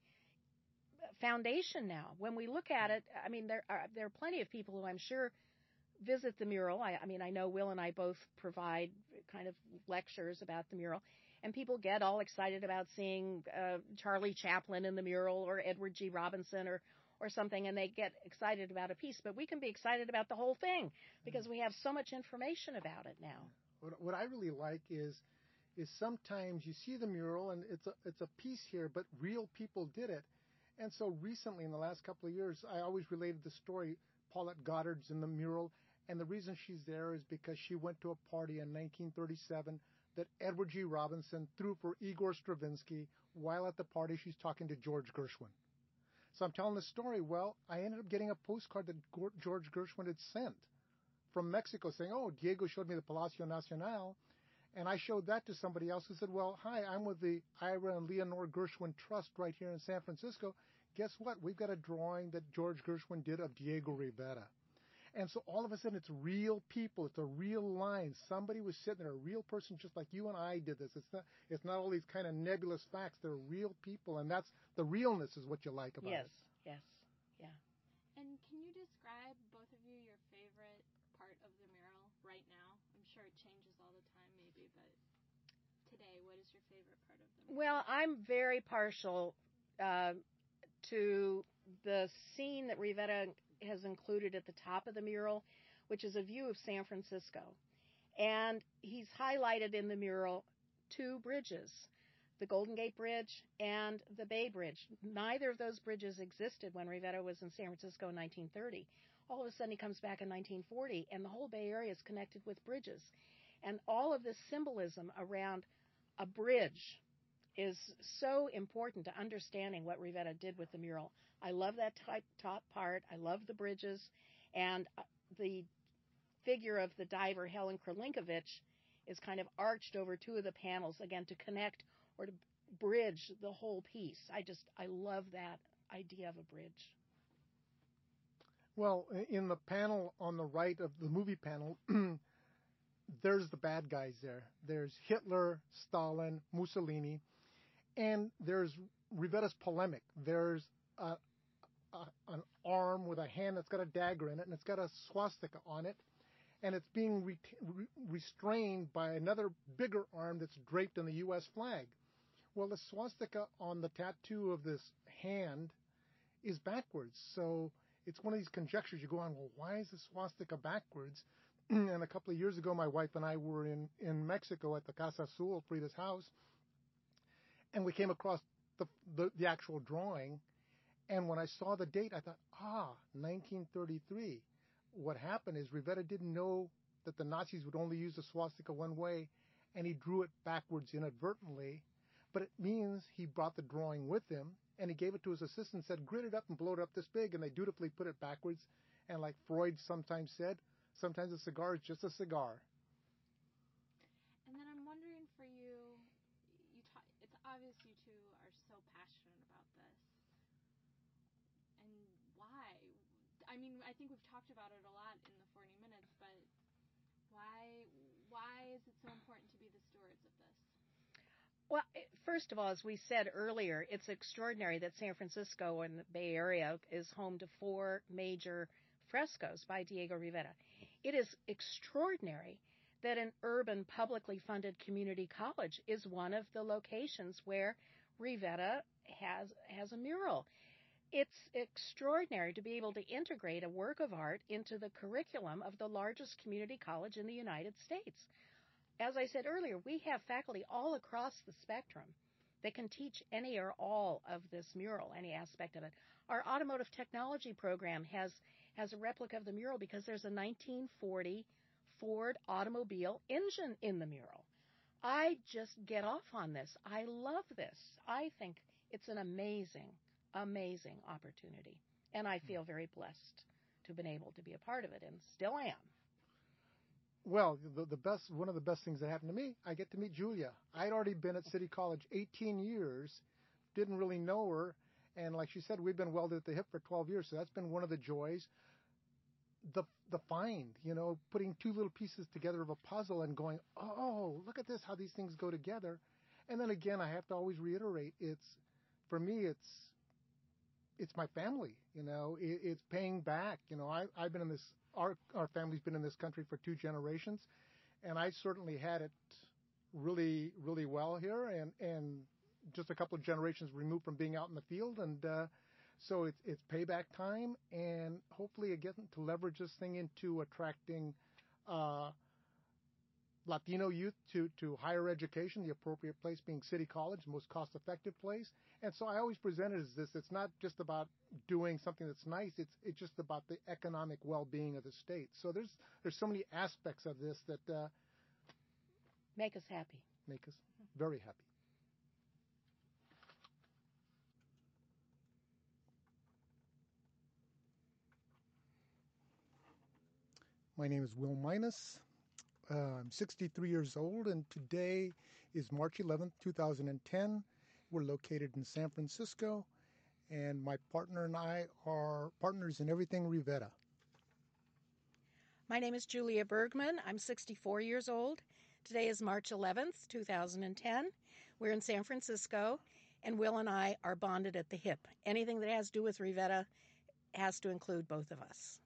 foundation now. When we look at it, I mean, there are there are plenty of people who I'm sure visit the mural. I, I mean, I know Will and I both provide kind of lectures about the mural, and people get all excited about seeing uh, Charlie Chaplin in the mural or Edward G. Robinson or or something, and they get excited about a piece. But we can be excited about the whole thing because we have so much information about it now. What, what I really like is is sometimes you see the mural and it's a it's a piece here, but real people did it. And so recently, in the last couple of years, I always related the story. Paulette Goddard's in the mural, and the reason she's there is because she went to a party in nineteen thirty-seven that Edward G. Robinson threw for Igor Stravinsky. While at the party, she's talking to George Gershwin. So I'm telling the story. Well, I ended up getting a postcard that George Gershwin had sent from Mexico saying, oh, Diego showed me the Palacio Nacional. And I showed that to somebody else who said, well, hi, I'm with the Ira and Leonore Gershwin Trust right here in San Francisco. Guess what? We've got a drawing that George Gershwin did of Diego Rivera. And so all of a sudden, it's real people. It's a real line. Somebody was sitting there, a real person just like you and I did this. It's not, it's not all these kind of nebulous facts. They're real people, and that's the realness is what you like about yes, it. Yes, yes, yeah. And can you describe, both of you, your favorite part of the mural right now? I'm sure it changes all the time maybe, but today, what is your favorite part of the mural? Well, I'm very partial uh, to the scene that Rivera has included at the top of the mural, which is a view of San Francisco. And he's highlighted in the mural two bridges, the Golden Gate Bridge and the Bay Bridge. Neither of those bridges existed when Rivera was in San Francisco in nineteen thirty. All of a sudden he comes back in nineteen forty, and the whole Bay Area is connected with bridges. And all of this symbolism around a bridge is so important to understanding what Rivera did with the mural. I love that type, top part. I love the bridges. And the figure of the diver, Helen Kralinkovich, is kind of arched over two of the panels, again, to connect or to bridge the whole piece. I just, I love that idea of a bridge. Well, in the panel on the right of the movie panel, there's the bad guys there. There's Hitler, Stalin, Mussolini, and there's Rivera's polemic. There's a, a, an arm with a hand that's got a dagger in it, and it's got a swastika on it, and it's being re- re- restrained by another bigger arm that's draped in the U S flag. Well, the swastika on the tattoo of this hand is backwards, so it's one of these conjectures. You go on, well, why is the swastika backwards? and a couple of years ago, my wife and I were in, in Mexico at the Casa Azul, Frida's house, and we came across the, the, the actual drawing. And when I saw the date, I thought, ah, nineteen thirty-three. What happened is Rivera didn't know that the Nazis would only use the swastika one way, and he drew it backwards inadvertently. But it means he brought the drawing with him, and he gave it to his assistant, said, grit it up and blow it up this big, and they dutifully put it backwards. And like Freud sometimes said, sometimes a cigar is just a cigar. And then I'm wondering for you, you ta- it's obvious you two are so passionate about this. And why? I mean, I think we've talked about it a lot in the forty minutes, but why why is it so important to be the stewards of this? Well, first of all, as we said earlier, it's extraordinary that San Francisco and the Bay Area is home to four major frescoes by Diego Rivera. It is extraordinary that an urban, publicly funded community college is one of the locations where Rivera has has a mural. It's extraordinary to be able to integrate a work of art into the curriculum of the largest community college in the United States. As I said earlier, we have faculty all across the spectrum that can teach any or all of this mural, any aspect of it. Our automotive technology program has, has a replica of the mural because there's a nineteen forty Ford automobile engine in the mural. I just get off on this. I love this. I think it's an amazing, amazing opportunity. And I feel very blessed to have been able to be a part of it, and still am. Well, the, the best, one of the best things that happened to me, I get to meet Julia. I'd already been at City College eighteen years, didn't really know her, and like she said, we've been welded at the hip for twelve years, so that's been one of the joys. The the find, you know, putting two little pieces together of a puzzle and going, oh, look at this, how these things go together. And then again, I have to always reiterate, it's, for me, it's, it's my family, you know, it, it's paying back. You know, I, I've been in this, our, our family's been in this country for two generations, and I certainly had it really, really well here, and, and just a couple of generations removed from being out in the field. And, uh, so it's, it's payback time, and hopefully again to leverage this thing into attracting, uh, Latino youth to, to higher education, the appropriate place being City College, the most cost-effective place. And so I always present it as this. It's not just about doing something that's nice. It's it's just about the economic well-being of the state. So there's there's so many aspects of this that uh, make us happy. Make us very happy. My name is Will Minus. Uh, I'm sixty-three years old, and today is March eleventh, two thousand ten. We're located in San Francisco, and my partner and I are partners in everything Rivera. My name is Julia Bergman. I'm sixty-four years old. Today is March eleventh, two thousand ten. We're in San Francisco, and Will and I are bonded at the hip. Anything that has to do with Rivera has to include both of us.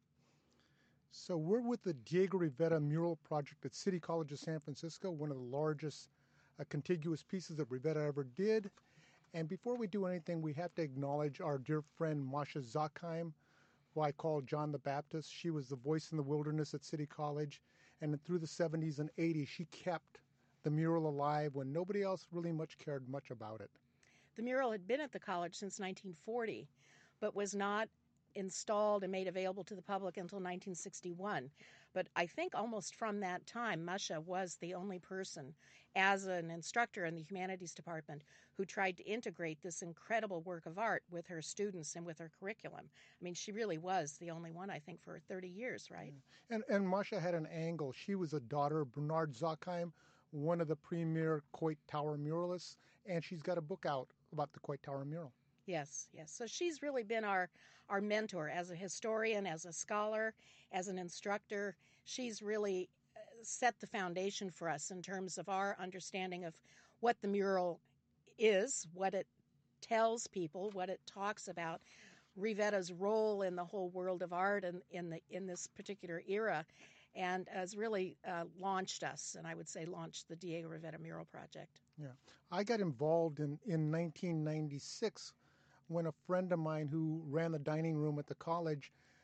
So we're with the Diego Rivera Mural Project at City College of San Francisco, one of the largest uh, contiguous pieces that Rivera ever did. And before we do anything, we have to acknowledge our dear friend Masha Zakheim, who I call John the Baptist. She was the voice in the wilderness at City College, and through the seventies and eighties, she kept the mural alive when nobody else really much cared much about it. The mural had been at the college since nineteen forty, but was not installed and made available to the public until nineteen sixty-one. But I think almost from that time, Masha was the only person, as an instructor in the humanities department, who tried to integrate this incredible work of art with her students and with her curriculum. I mean, she really was the only one, I think, for thirty years, right? Yeah. And and Masha had an angle. She was a daughter of Bernard Zakheim, one of the premier Coit Tower muralists, and she's got a book out about the Coit Tower mural. Yes, yes. So she's really been our, our mentor as a historian, as a scholar, as an instructor. She's really set the foundation for us in terms of our understanding of what the mural is, what it tells people, what it talks about, Rivera's role in the whole world of art and in the in this particular era, and has really uh, launched us, and I would say launched the Diego Rivera Mural Project. Yeah. I got involved in, in nineteen ninety-six when a friend of mine who ran the dining room at the college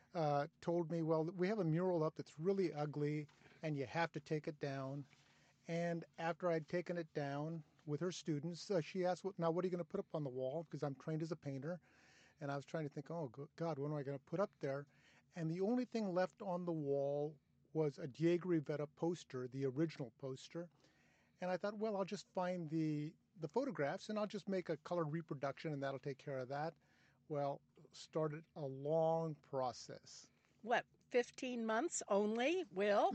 uh, told me, well, we have a mural up that's really ugly and you have to take it down. And after I'd taken it down with her students, uh, she asked, now what are you going to put up on the wall? Because I'm trained as a painter. And I was trying to think, oh, God, what am I going to put up there? And the only thing left on the wall was a Diego Rivera poster, the original poster. And I thought, well, I'll just find the, the photographs and I'll just make a colored reproduction and that'll take care of that. Well, started a long process. What, fifteen months only, Will?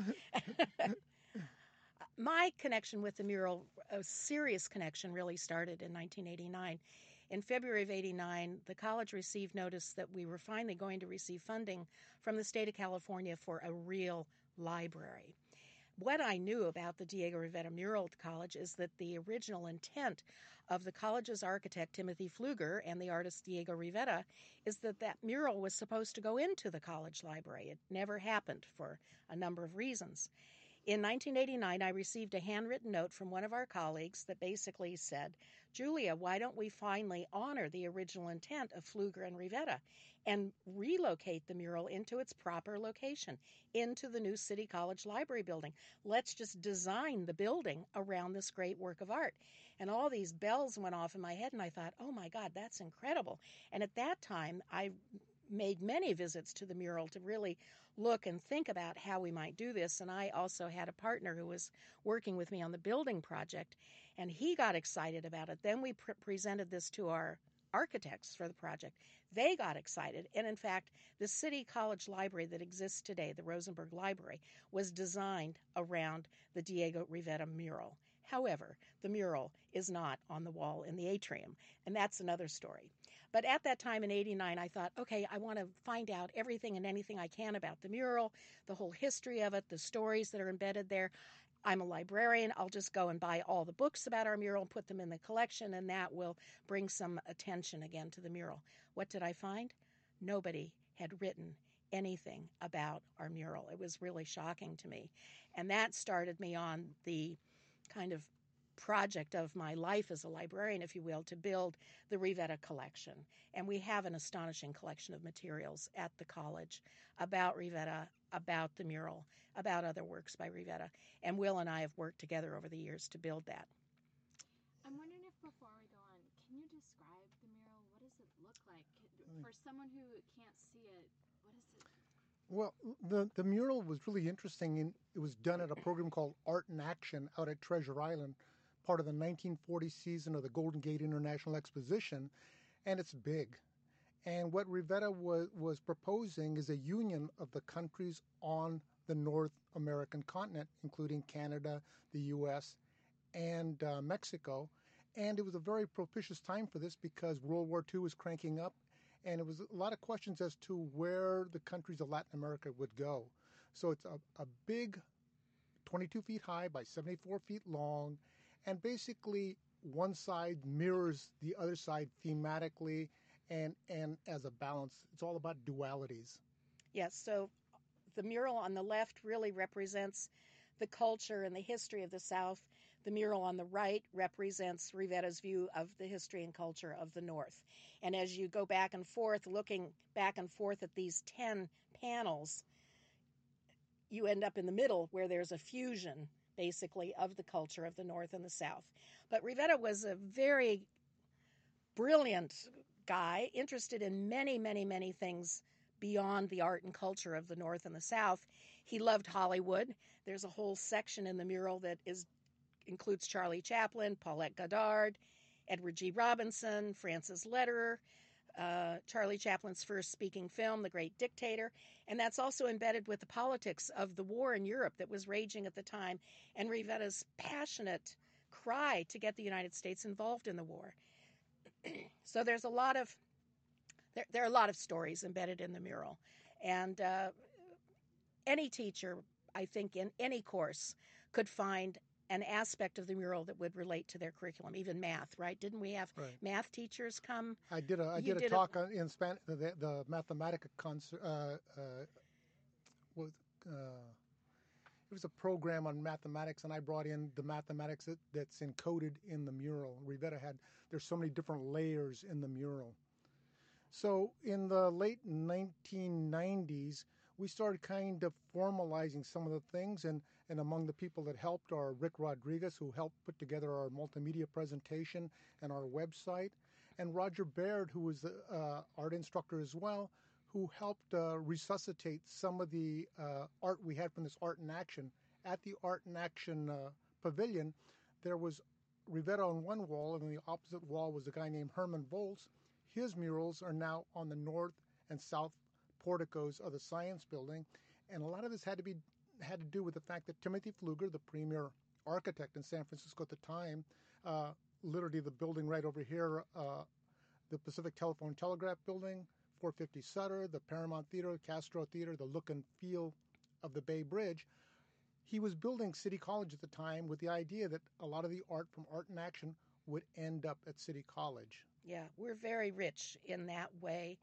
My connection with the mural, a serious connection, really started in nineteen eighty-nine. In February of eighty-nine, the college received notice that we were finally going to receive funding from the state of California for a real library. What I knew about the Diego Rivera mural at the college is that the original intent of the college's architect, Timothy Pfluger, and the artist Diego Rivera is that that mural was supposed to go into the college library. It never happened for a number of reasons. In nineteen eighty-nine, I received a handwritten note from one of our colleagues that basically said, Julia, why don't we finally honor the original intent of Pfluger and Rivera and relocate the mural into its proper location, into the new City College Library building? Let's just design the building around this great work of art. And all these bells went off in my head, and I thought, oh my God, that's incredible. And at that time, I made many visits to the mural to really look and think about how we might do this. And I also had a partner who was working with me on the building project, and he got excited about it. Then we pre- presented this to our architects for the project. They got excited. And in fact, the City College Library that exists today, the Rosenberg Library, was designed around the Diego Rivera mural. However, the mural is not on the wall in the atrium, and that's another story. But at that time in eighty-nine, I thought, okay, I want to find out everything and anything I can about the mural, the whole history of it, the stories that are embedded there. I'm a librarian. I'll just go and buy all the books about our mural and put them in the collection, and that will bring some attention again to the mural. What did I find? Nobody had written anything about our mural. It was really shocking to me. And that started me on the kind of project of my life as a librarian, if you will, to build the Rivera collection. And we have an astonishing collection of materials at the college about Rivera, about the mural, about other works by Rivera. And Will and I have worked together over the years to build that. I'm wondering if before we go on, can you describe the mural? What does it look like? For someone who can't see it, what is it? Well, the, the mural was really interesting. And it was done at a program called Art in Action out at Treasure Island, part of the nineteen forty season of the Golden Gate International Exposition, and it's big. And what Rivera was, was proposing is a union of the countries on the North American continent, including Canada, the U S, and uh, Mexico. And it was a very propitious time for this because World War Two was cranking up, and it was a lot of questions as to where the countries of Latin America would go. So it's a, a big twenty-two feet high by seventy-four feet long, and basically one side mirrors the other side thematically and, and as a balance. It's all about dualities. Yes, so the mural on the left really represents the culture and the history of the South. The mural on the right represents Rivera's view of the history and culture of the North. And as you go back and forth, looking back and forth at these ten panels, you end up in the middle where there's a fusion, basically, of the culture of the North and the South. But Rivera was a very brilliant guy, interested in many, many, many things beyond the art and culture of the North and the South. He loved Hollywood. There's a whole section in the mural that is includes Charlie Chaplin, Paulette Goddard, Edward G. Robinson, Francis Lederer, uh, Charlie Chaplin's first speaking film, The Great Dictator, and that's also embedded with the politics of the war in Europe that was raging at the time, and Rivera's passionate cry to get the United States involved in the war. So there's a lot of there, there are a lot of stories embedded in the mural, and uh, any teacher, I think, in any course could find an aspect of the mural that would relate to their curriculum, even math, right? Didn't we have right. math teachers come? I did a I did, did a talk a, in Spanish, the, the Mathematica concert. Uh, uh, was, uh, it was a program on mathematics, and I brought in the mathematics that, that's encoded in the mural. Rivera had there's so many different layers in the mural. So in the late nineteen nineties, we started kind of formalizing some of the things, and, and among the people that helped are Rick Rodriguez, who helped put together our multimedia presentation and our website, and Roger Baird, who was the uh, art instructor as well, who helped uh, resuscitate some of the uh, art we had from this Art in Action. At the Art in Action uh, pavilion, there was Rivera on one wall, and on the opposite wall was a guy named Herman Volz. His murals are now on the north and south porticos of the Science Building, and a lot of this had to be had to do with the fact that Timothy Pfluger, the premier architect in San Francisco at the time, uh, literally the building right over here, uh, the Pacific Telephone Telegraph Building, four fifty Sutter, the Paramount Theater, Castro Theater, the look and feel of the Bay Bridge. He was building City College at the time with the idea that a lot of the art from Art in Action would end up at City College. Yeah, we're very rich in that way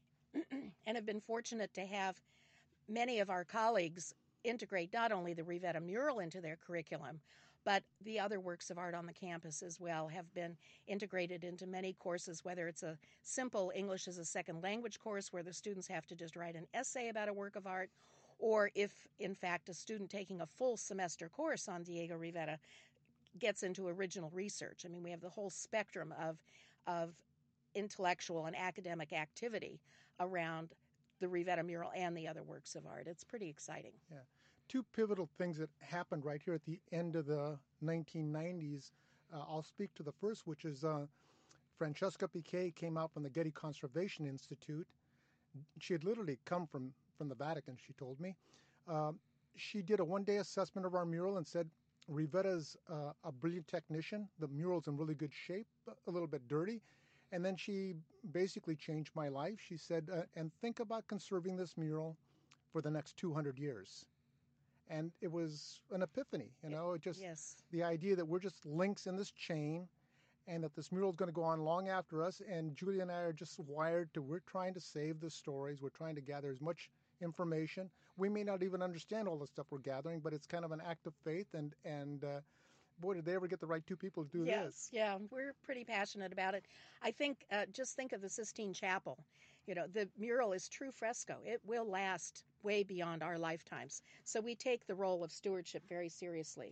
and have been fortunate to have many of our colleagues integrate not only the Rivera mural into their curriculum, but the other works of art on the campus as well have been integrated into many courses, whether it's a simple English as a second language course where the students have to just write an essay about a work of art, or if, in fact, a student taking a full semester course on Diego Rivera gets into original research. I mean, we have the whole spectrum of, of intellectual and academic activity around the Rivera mural and the other works of art. It's pretty exciting. Yeah. Two pivotal things that happened right here at the end of the nineteen nineties. Uh, I'll speak to the first, which is uh, Francesca Piquet came out from the Getty Conservation Institute. She had literally come from, from the Vatican, she told me. Um, she did a one-day assessment of our mural and said, Rivera's uh, a brilliant technician. The mural's in really good shape, a little bit dirty. And then she basically changed my life. She said, uh, and think about conserving this mural for the next two hundred years. And it was an epiphany, you know, it just yes. the idea that we're just links in this chain and that this mural is going to go on long after us. And Julia and I are just wired to, we're trying to save the stories. We're trying to gather as much information. We may not even understand all the stuff we're gathering, but it's kind of an act of faith. And, and uh, boy, did they ever get the right two people to do yes, this. Yeah, we're pretty passionate about it. I think, uh, just think of the Sistine Chapel. You know, the mural is true fresco. It will last way beyond our lifetimes. So we take the role of stewardship very seriously.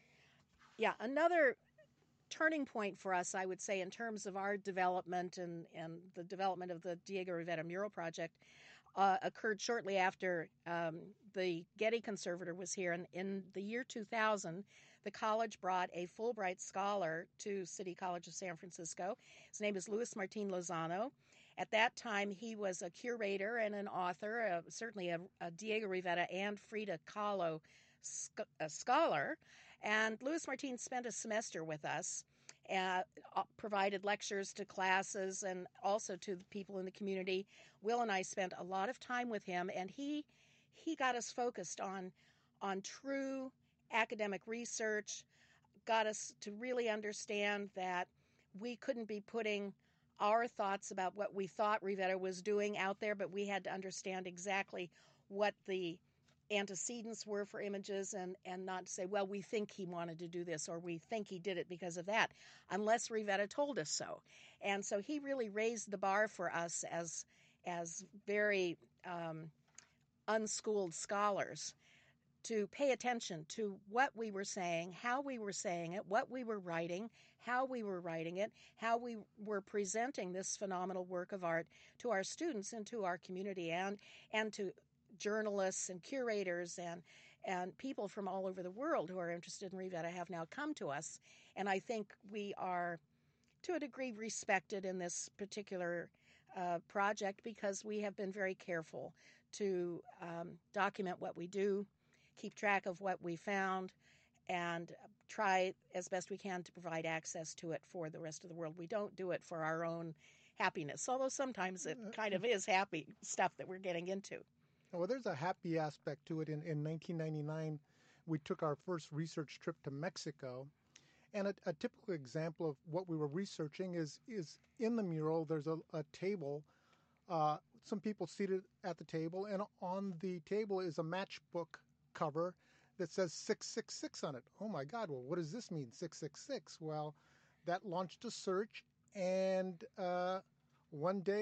Yeah, another turning point for us, I would say, in terms of our development and, and the development of the Diego Rivera Mural Project uh, occurred shortly after um, the Getty Conservator was here. And in the year two thousand, the college brought a Fulbright scholar to City College of San Francisco. His name is Luis Martin Lozano. At that time, he was a curator and an author, uh, certainly a, a Diego Rivera and Frida Kahlo sc- a scholar. And Luis Martin spent a semester with us, uh, provided lectures to classes and also to the people in the community. Will and I spent a lot of time with him, and he he got us focused on on true academic research, got us to really understand that we couldn't be putting our thoughts about what we thought Rivera was doing out there, but we had to understand exactly what the antecedents were for images and, and not say, well, we think he wanted to do this or we think he did it because of that, unless Rivera told us so. And so he really raised the bar for us as, as very um, unschooled scholars to pay attention to what we were saying, how we were saying it, what we were writing, how we were writing it, how we were presenting this phenomenal work of art to our students and to our community and and to journalists and curators and and people from all over the world who are interested in Rivera have now come to us. And I think we are, to a degree, respected in this particular uh, project because we have been very careful to um, document what we do, keep track of what we found, and try as best we can to provide access to it for the rest of the world. We don't do it for our own happiness, although sometimes it kind of is happy stuff that we're getting into. Well, there's a happy aspect to it. In, in nineteen ninety-nine, we took our first research trip to Mexico. And a, a typical example of what we were researching is, is in the mural, there's a, a table, uh, some people seated at the table, and on the table is a matchbook cover that says six six six on it. Oh my God, well, what does this mean, six six six? Well, that launched a search, and uh, one day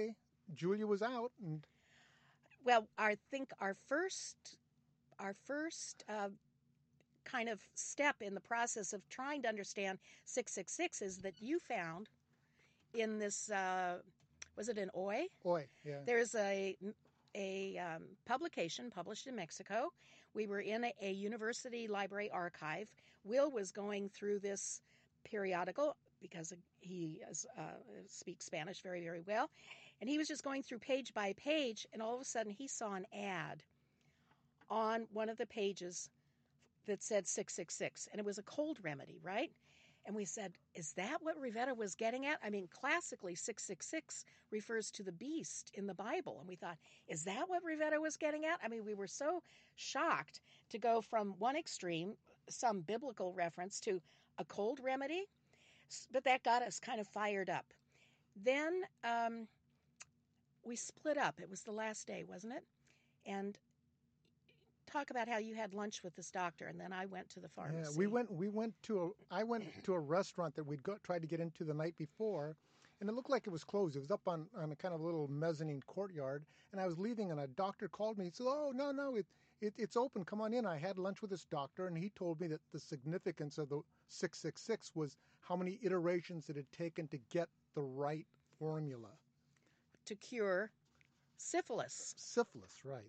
Julia was out, and Well, I think our first our first uh, kind of step in the process of trying to understand six six six is that you found in this uh, was it in Hoy? oi, yeah. There's a a um, publication published in Mexico. We were in a, a university library archive. Will was going through this periodical because he is, uh, speaks Spanish very, very well. And he was just going through page by page, and all of a sudden he saw an ad on one of the pages that said six six six, and it was a cold remedy, right? And we said, is that what Rivera was getting at? I mean, classically, six six six refers to the beast in the Bible. And we thought, is that what Rivera was getting at? I mean, we were so shocked to go from one extreme, some biblical reference, to a cold remedy. But that got us kind of fired up. Then um, we split up. It was the last day, wasn't it? And talk about how you had lunch with this doctor, and then I went to the pharmacy. Yeah, we went. We went to a. I went to a restaurant that we'd go, tried to get into the night before, and it looked like it was closed. It was up on, on a kind of little mezzanine courtyard, and I was leaving, and a doctor called me. He said, "Oh, no, no, it, it it's open. Come on in." I had lunch with this doctor, and he told me that the significance of the six six six was how many iterations it had taken to get the right formula. To cure syphilis. Syphilis, right.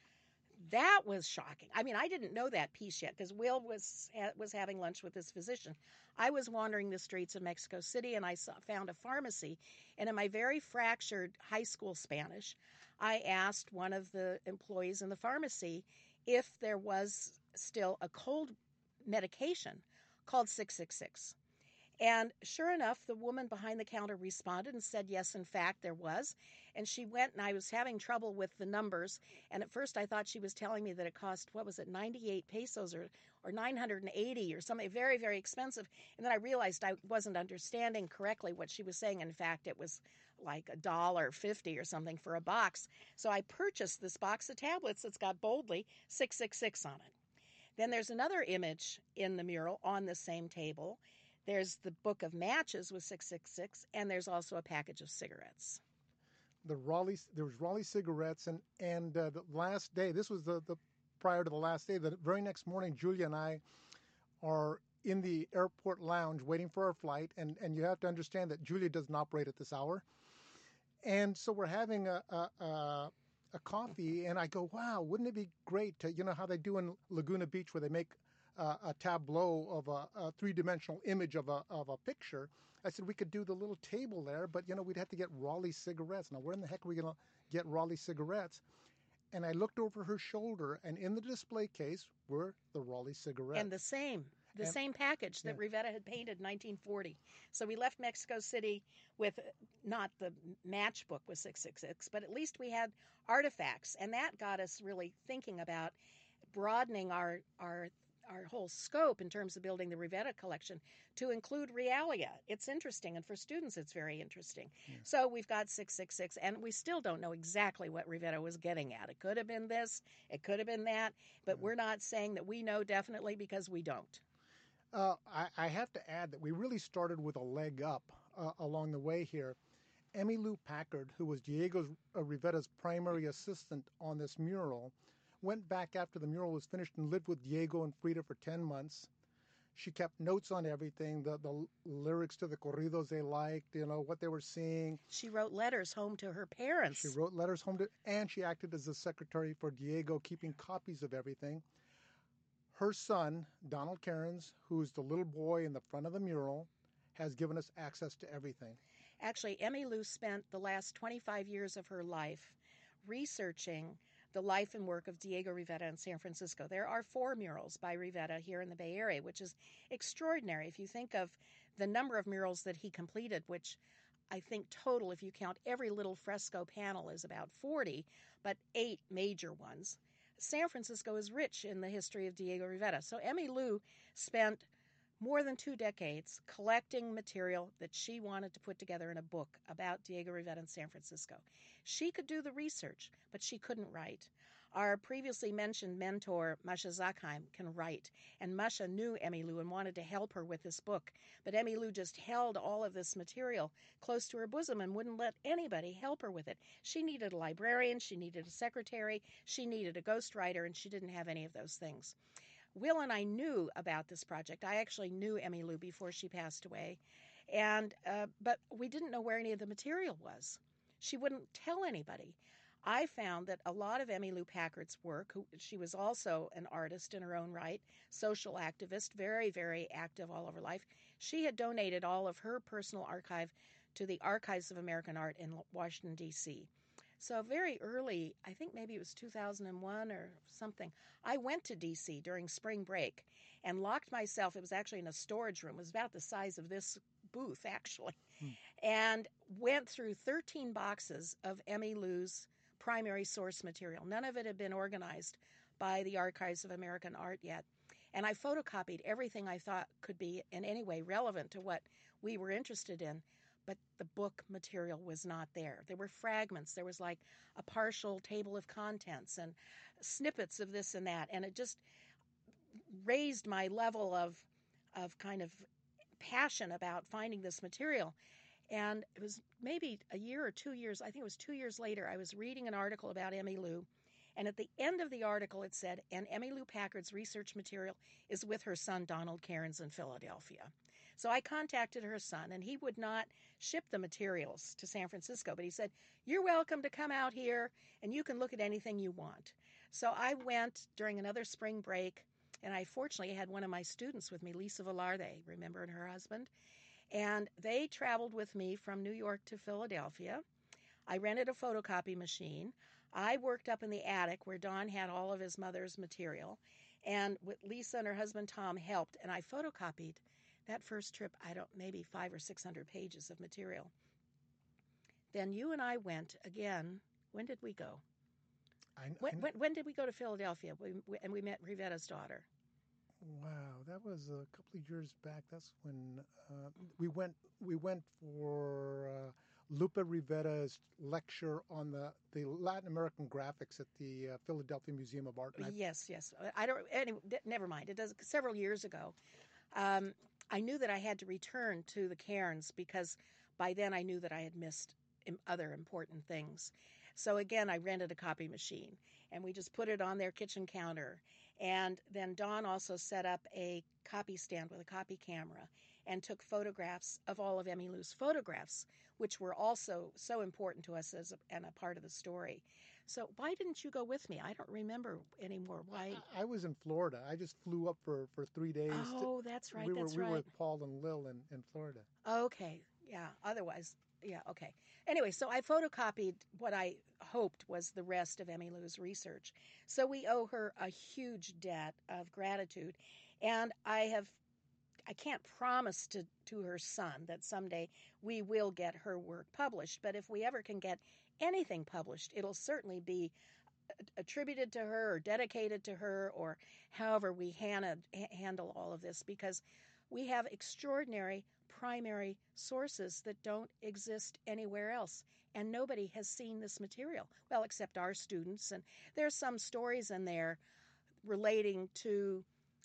That was shocking. I mean, I didn't know that piece yet because Will was was having lunch with his physician. I was wandering the streets of Mexico City, and I saw, found a pharmacy. And in my very fractured high school Spanish, I asked one of the employees in the pharmacy if there was still a cold medication called six six six. And sure enough, the woman behind the counter responded and said, yes, in fact, there was. And she went, and I was having trouble with the numbers. And at first I thought she was telling me that it cost, what was it, ninety-eight pesos or, or nine hundred eighty or something very, very expensive. And then I realized I wasn't understanding correctly what she was saying. In fact, it was like a dollar fifty or something for a box. So I purchased this box of tablets that's got boldly six six six on it. Then there's another image in the mural on the same table. There's the book of matches with six six six, and there's also a package of cigarettes. The Raleigh, there was Raleigh cigarettes, and and uh, the last day, this was the, the prior to the last day, the very next morning, Julia and I are in the airport lounge waiting for our flight, and, and you have to understand that Julia doesn't operate at this hour. And so we're having a, a, a, a coffee, and I go, wow, wouldn't it be great to, you know how they do in Laguna Beach where they make Uh, a tableau of a, a three-dimensional image of a of a picture. I said we could do the little table there, but you know we'd have to get Raleigh cigarettes. Now where in the heck are we going to get Raleigh cigarettes? And I looked over her shoulder, and in the display case were the Raleigh cigarettes. And the same, the and, same package that yeah. Rivera had painted in nineteen forty. So we left Mexico City with not the matchbook with six six six, but at least we had artifacts, and that got us really thinking about broadening our our our whole scope in terms of building the Rivera collection to include realia. It's interesting, and for students it's very interesting. Yeah. So we've got six six six, and we still don't know exactly what Rivera was getting at. It could have been this, it could have been that, but yeah. We're not saying that we know definitely because we don't. Uh, I, I have to add that we really started with a leg up uh, along the way here. Emmylou Packard, who was Diego uh, Rivera's primary assistant on this mural, went back after the mural was finished and lived with Diego and Frida for ten months. She kept notes on everything, the, the lyrics to the corridos they liked, you know, what they were seeing. She wrote letters home to her parents. She wrote letters home to, and she acted as a secretary for Diego, keeping copies of everything. Her son, Donald Cairns, who's the little boy in the front of the mural, has given us access to everything. Actually, Emmylou spent the last twenty-five years of her life researching the life and work of Diego Rivera in San Francisco. There are four murals by Rivera here in the Bay Area, which is extraordinary. If you think of the number of murals that he completed, which I think total, if you count every little fresco panel, is about forty, but eight major ones. San Francisco is rich in the history of Diego Rivera. So Emmylou spent more than two decades collecting material that she wanted to put together in a book about Diego Rivera in San Francisco. She could do the research, but she couldn't write. Our previously mentioned mentor, Masha Zakheim, can write, and Masha knew Emmylou and wanted to help her with this book, but Emmylou just held all of this material close to her bosom and wouldn't let anybody help her with it. She needed a librarian, she needed a secretary, she needed a ghostwriter, and she didn't have any of those things. Will and I knew about this project. I actually knew Emmylou before she passed away, and uh, but we didn't know where any of the material was. She wouldn't tell anybody. I found that a lot of Emmylou Packard's work, who, she was also an artist in her own right, social activist, very, very active all of her life. She had donated all of her personal archive to the Archives of American Art in Washington, D C So very early, I think maybe it was two thousand one or something, I went to D C during spring break and locked myself. It was actually in a storage room. It was about the size of this booth, actually, Hmm. and went through thirteen boxes of Emmylou's primary source material. None of it had been organized by the Archives of American Art yet. And I photocopied everything I thought could be in any way relevant to what we were interested in. But the book material was not there. There were fragments. There was like a partial table of contents and snippets of this and that. And it just raised my level of, of kind of passion about finding this material. And it was maybe a year or two years, I think it was two years later, I was reading an article about Emmylou. And at the end of the article, it said, and Emmylou Packard's research material is with her son, Donald Cairns, in Philadelphia. So I contacted her son, and he would not ship the materials to San Francisco, but he said, you're welcome to come out here, and you can look at anything you want. So I went during another spring break, and I fortunately had one of my students with me, Lisa Velarde, remember, and her husband. And they traveled with me from New York to Philadelphia. I rented a photocopy machine. I worked up in the attic where Don had all of his mother's material. And with Lisa and her husband Tom helped, and I photocopied that first trip, I don't, maybe five or six hundred pages of material. Then you and I went again. When did we go? I, When, I, when, when did we go to Philadelphia? We, we, and we met Rivetta's daughter. wow, that was a couple of years back. That's when uh, we went. We went for uh, Lupe Rivetta's lecture on the, the Latin American graphics at the uh, Philadelphia Museum of Art. And I- Yes, yes. I don't. Anyway, never mind. It does. Several years ago, um, I knew that I had to return to the Cairns because by then I knew that I had missed im- other important things. So again, I rented a copy machine and we just put it on their kitchen counter. And then Don also set up a copy stand with a copy camera and took photographs of all of Emmylou's photographs, which were also so important to us as a, and a part of the story. So why didn't you go with me? I don't remember anymore. Why? I, I was in Florida. I just flew up for, for three days. to- Oh, that's right. we were That's we right. were with Paul and Lil in, in Florida. Okay. Yeah. Otherwise, yeah. Okay. Anyway, so I photocopied what I hoped was the rest of Emmylou's research. So we owe her a huge debt of gratitude. And I have, I can't promise to, to her son that someday we will get her work published. But if we ever can get anything published, it'll certainly be attributed to her or dedicated to her or however we hana, handle all of this, because we have extraordinary primary sources that don't exist anywhere else, and nobody has seen this material, well, except our students. And there's some stories in there relating to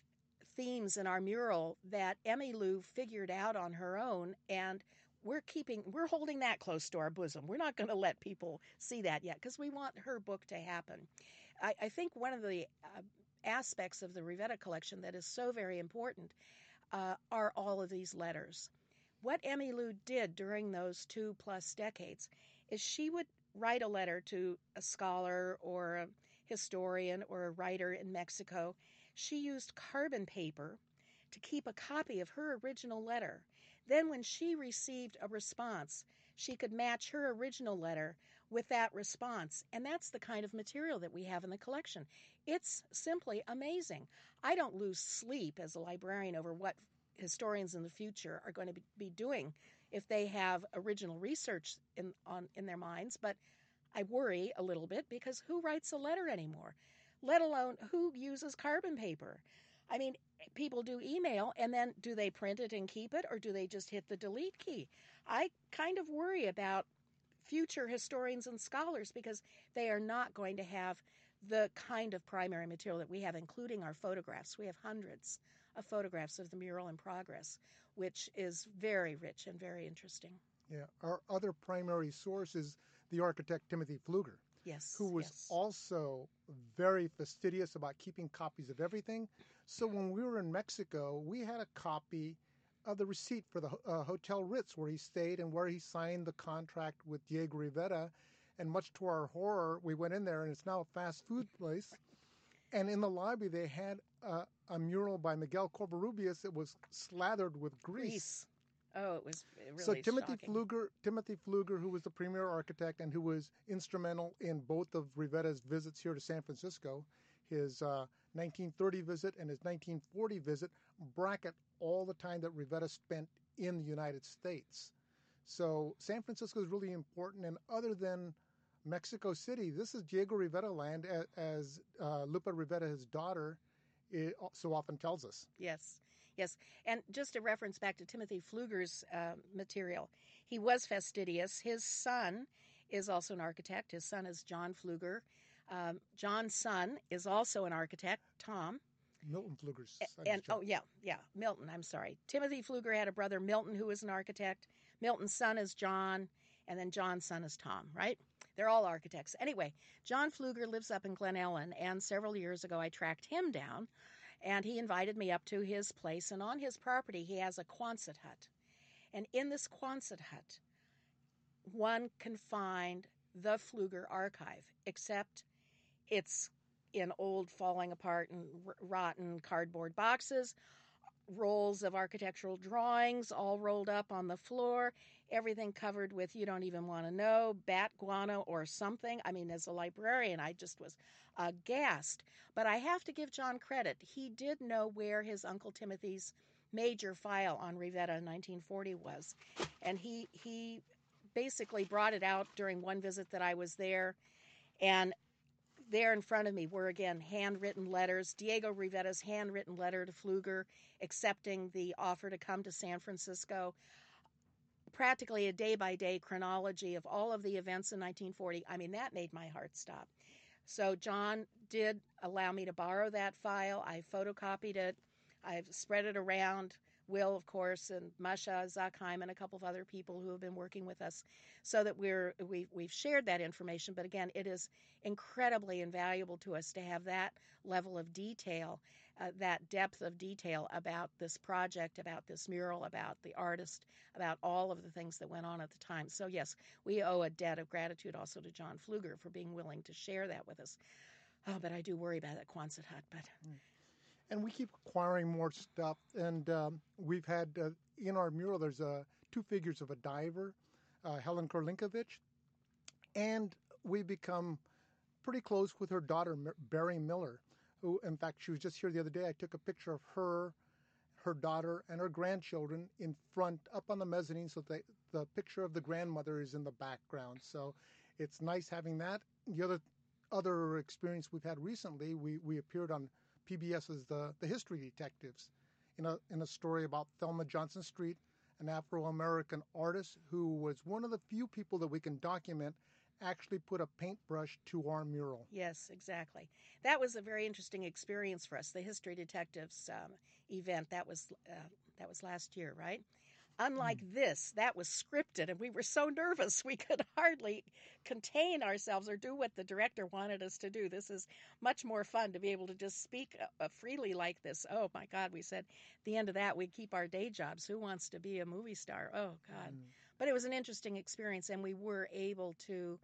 themes in our mural that Emmylou figured out on her own, and we're keeping we're holding that close to our bosom. We're not going to let people see that yet because we want her book to happen. I, I think one of the uh, aspects of the Rivetta collection that is so very important uh, are all of these letters. What Emmylou did during those two plus decades is she would write a letter to a scholar or a historian or a writer in Mexico. She used carbon paper to keep a copy of her original letter. Then when she received a response, she could match her original letter with that response. And that's the kind of material that we have in the collection. It's simply amazing. I don't lose sleep as a librarian over what historians in the future are going to be doing if they have original research in, on, in their minds, but I worry a little bit because who writes a letter anymore, let alone who uses carbon paper? I mean, people do email, and then do they print it and keep it, or do they just hit the delete key? I kind of worry about future historians and scholars because they are not going to have the kind of primary material that we have, including our photographs. We have hundreds of photographs of the mural in progress, which is very rich and very interesting. Yeah. Our other primary source is the architect Timothy Pfluger, Yes, who was yes. also very fastidious about keeping copies of everything. So when we were in Mexico, we had a copy of the receipt for the uh, Hotel Ritz where he stayed and where he signed the contract with Diego Rivera. And much to our horror, we went in there, and it's now a fast food place. And in the lobby, they had a, a mural by Miguel Covarrubias that was slathered with grease. Grease. Oh, it was really So Timothy shocking. Pfluger, Timothy Pfluger, who was the premier architect and who was instrumental in both of Rivera's visits here to San Francisco, his uh, nineteen thirty visit and his nineteen forty visit, bracket all the time that Rivera spent in the United States. So San Francisco is really important, and other than Mexico City, this is Diego Rivera land, as, as uh, Lupa Rivera, his daughter, it so often tells us. Yes, yes. And just a reference back to Timothy Pfluger's uh, material. He was fastidious. His son is also an architect. His son is John Pfluger. Um, John's son is also an architect, Tom. Milton Pfluger's son. And oh yeah, yeah, Milton. I'm sorry. Timothy Pfluger had a brother, Milton, who was an architect. Milton's son is John, and then John's son is Tom. Right? They're all architects. Anyway, John Pfluger lives up in Glen Ellen, and several years ago I tracked him down, and he invited me up to his place. And on his property, he has a Quonset hut, and in this Quonset hut, one can find the Pfluger archive, except it's in old, falling apart and r- rotten cardboard boxes, rolls of architectural drawings all rolled up on the floor, everything covered with, you don't even want to know, bat guano or something. I mean, as a librarian, I just was aghast. But I have to give John credit. He did know where his Uncle Timothy's major file on Rivera in nineteen forty was. And he, he basically brought it out during one visit that I was there. And there in front of me were, again, handwritten letters, Diego Rivera's handwritten letter to Pfluger accepting the offer to come to San Francisco, practically a day-by-day chronology of all of the events in nineteen forty. I mean, that made my heart stop. So John did allow me to borrow that file. I photocopied it. I've spread it around. Will, of course, and Masha Zakheim and a couple of other people who have been working with us, so that we're we've, we've shared that information. But again, it is incredibly invaluable to us to have that level of detail, uh, that depth of detail about this project, about this mural, about the artist, about all of the things that went on at the time. So yes, we owe a debt of gratitude also to John Pfluger for being willing to share that with us. Oh, but I do worry about that Quonset hut. But Mm. And we keep acquiring more stuff. And um, we've had uh, in our mural, there's uh, two figures of a diver, uh, Helen Korlinkovich, and we become pretty close with her daughter, M- Barry Miller, who, in fact, she was just here the other day. I took a picture of her, her daughter, and her grandchildren in front, up on the mezzanine, so that the picture of the grandmother is in the background. So it's nice having that. The other other experience we've had recently, we, we appeared on P B S's the, the History Detectives in a in a story about Thelma Johnson Street, an Afro-American artist who was one of the few people that we can document actually put a paintbrush to our mural. yes, exactly. That was a very interesting experience for us. The History Detectives um, event that was uh, that was last year, right? Unlike mm. this, that was scripted, and we were so nervous we could hardly contain ourselves or do what the director wanted us to do. This is much more fun to be able to just speak uh, freely like this. Oh my God, we said at the end of that we'd keep our day jobs. Who wants to be a movie star? Oh God. Mm. But it was an interesting experience, and we were able to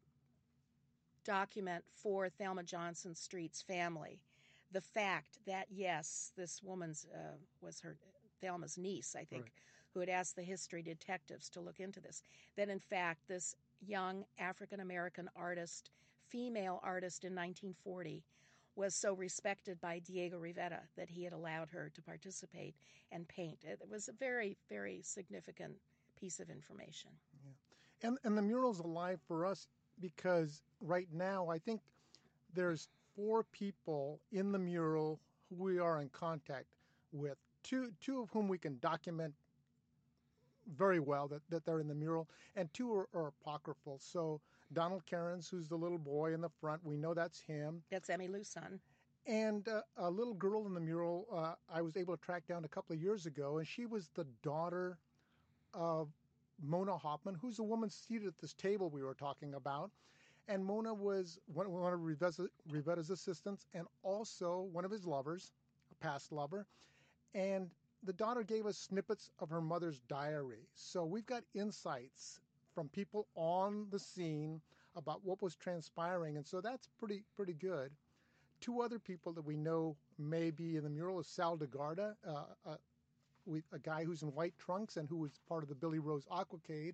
document for Thelma Johnson Street's family the fact that, yes, this woman's uh, was her Thelma's niece, I think, right, who had asked the history detectives to look into this, that in fact this young African-American artist, female artist in nineteen forty, was so respected by Diego Rivera that he had allowed her to participate and paint. It was a very, very significant piece of information. Yeah. And, and the mural's alive for us because right now I think there's four people in the mural who we are in contact with, two, two of whom we can document very well that, that they're in the mural, and two are, are apocryphal. So Donald Cairns, who's the little boy in the front. We know that's him. That's Emmylou's son. And uh, a little girl in the mural uh, I was able to track down a couple of years ago, and she was the daughter of Mona Hoffman, who's the woman seated at this table we were talking about. And Mona was one, one of Rivetta's, Rivetta's assistants and also one of his lovers, a past lover. And the daughter gave us snippets of her mother's diary. So we've got insights from people on the scene about what was transpiring. And so that's pretty pretty good. Two other people that we know may be in the mural is Sal DeGarda, uh, a, a guy who's in white trunks and who was part of the Billy Rose Aquacade.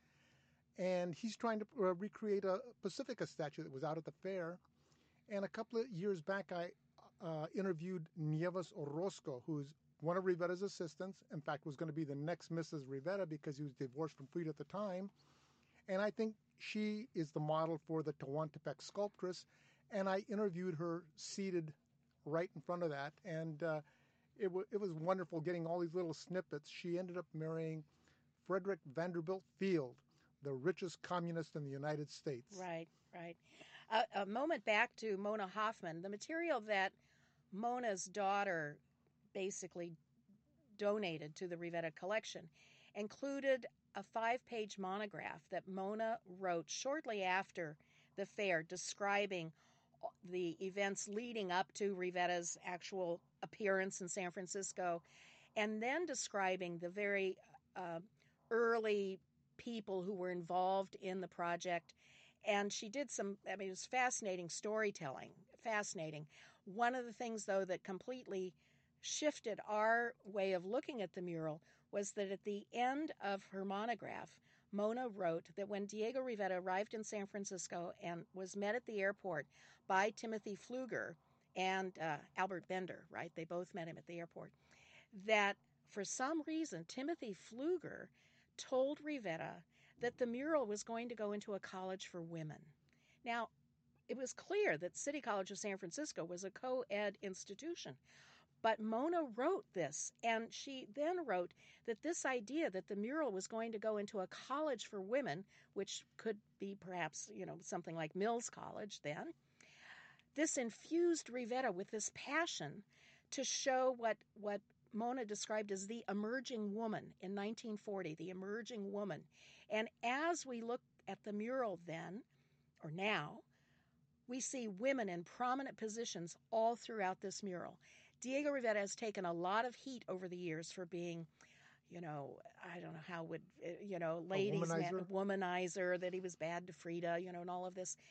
And he's trying to uh, recreate a Pacifica statue that was out at the fair. And a couple of years back, I uh, interviewed Nieves Orozco, who's one of Rivetta's assistants. In fact, was going to be the next Missus Rivetta because he was divorced from Frida at the time. And I think she is the model for the Tehuantepec sculptress. And I interviewed her seated right in front of that. And uh, it, w- it was wonderful getting all these little snippets. She ended up marrying Frederick Vanderbilt Field, the richest communist in the United States. Right, right. Uh, a moment back to Mona Hoffman. The material that Mona's daughter basically donated to the Rivetta collection included a five-page monograph that Mona wrote shortly after the fair describing the events leading up to Rivetta's actual appearance in San Francisco, and then describing the very uh, early people who were involved in the project. And she did some, I mean, it was fascinating storytelling, fascinating. One of the things, though, that completely shifted our way of looking at the mural was that at the end of her monograph, Mona wrote that when Diego Rivetta arrived in San Francisco and was met at the airport by Timothy Pfluger and uh, Albert Bender, right? They both met him at the airport. That for some reason, Timothy Pfluger told Rivetta that the mural was going to go into a college for women. Now, it was clear that City College of San Francisco was a co-ed institution. But Mona wrote this, and she then wrote that this idea that the mural was going to go into a college for women, which could be perhaps, you know, something like Mills College then, this infused Rivetta with this passion to show what, what Mona described as the emerging woman in nineteen forty, the emerging woman. And as we look at the mural then, or now, we see women in prominent positions all throughout this mural. Diego Rivetta has taken a lot of heat over the years for being, you know, I don't know how would, you know, ladies' womanizer. man, womanizer, that he was bad to Frida, you know, and all of this.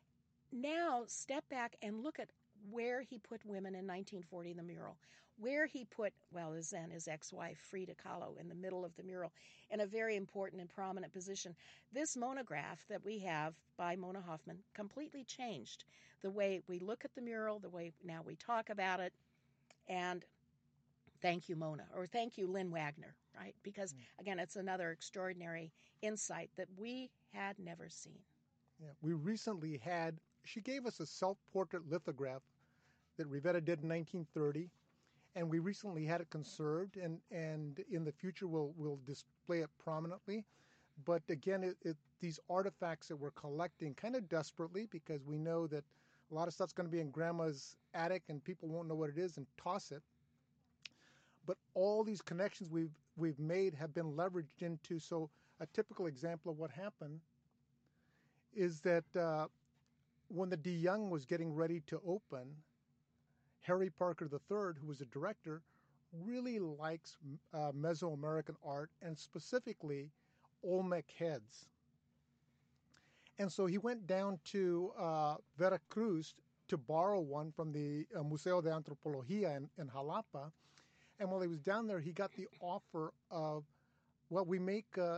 Now, step back and look at where he put women in nineteen forty in the mural, where he put, well, his then his ex-wife, Frida Kahlo, in the middle of the mural, in a very important and prominent position. This monograph that we have by Mona Hoffman completely changed the way we look at the mural, the way now we talk about it. And thank you, Mona, or thank you, Lynn Wagner, right? Because, again, it's another extraordinary insight that we had never seen. Yeah, we recently had, she gave us a self-portrait lithograph that Rivetta did in nineteen thirty, and we recently had it conserved, and, and in the future we'll, we'll display it prominently. But again, it, it, these artifacts that we're collecting kind of desperately, because we know that a lot of stuff's going to be in Grandma's attic and people won't know what it is and toss it. But all these connections we've we've made have been leveraged into, so a typical example of what happened is that uh, when the De Young was getting ready to open, Harry Parker the third, who was the director, really likes uh, Mesoamerican art and specifically Olmec heads. And so he went down to uh, Veracruz to borrow one from the uh, Museo de Antropología in, in Jalapa. And while he was down there, he got the offer of, well, we make uh,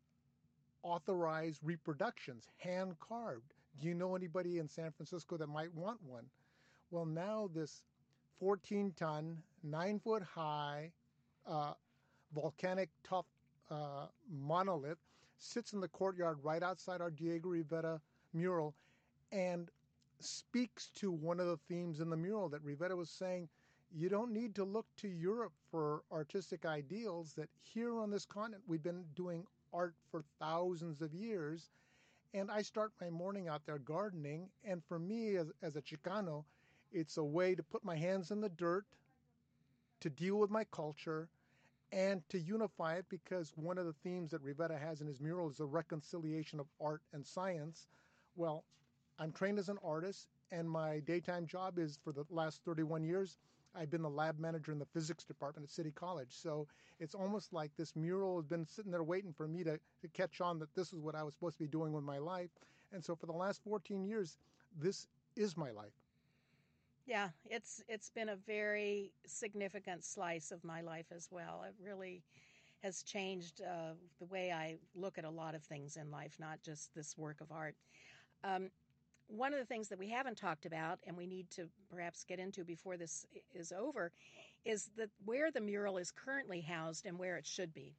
authorized reproductions, hand-carved. Do you know anybody in San Francisco that might want one? Well, now this fourteen-ton, nine-foot-high, uh, volcanic tough uh, monolith sits in the courtyard right outside our Diego Rivetta mural and speaks to one of the themes in the mural that Rivetta was saying, you don't need to look to Europe for artistic ideals, that here on this continent we've been doing art for thousands of years, And I start my morning out there gardening. And for me, as, as a Chicano, it's a way to put my hands in the dirt, to deal with my culture, and to unify it, because one of the themes that Rivera has in his mural is the reconciliation of art and science. Well, I'm trained as an artist, and my daytime job is, for the last thirty-one years, I've been the lab manager in the physics department at City College. So it's almost like this mural has been sitting there waiting for me to, to catch on that this is what I was supposed to be doing with my life. And so for the last fourteen years, this is my life. Yeah, it's it's been a very significant slice of my life as well. It really has changed uh, the way I look at a lot of things in life, not just this work of art. Um, one of the things that we haven't talked about, and we need to perhaps get into before this is over, is that where the mural is currently housed and where it should be.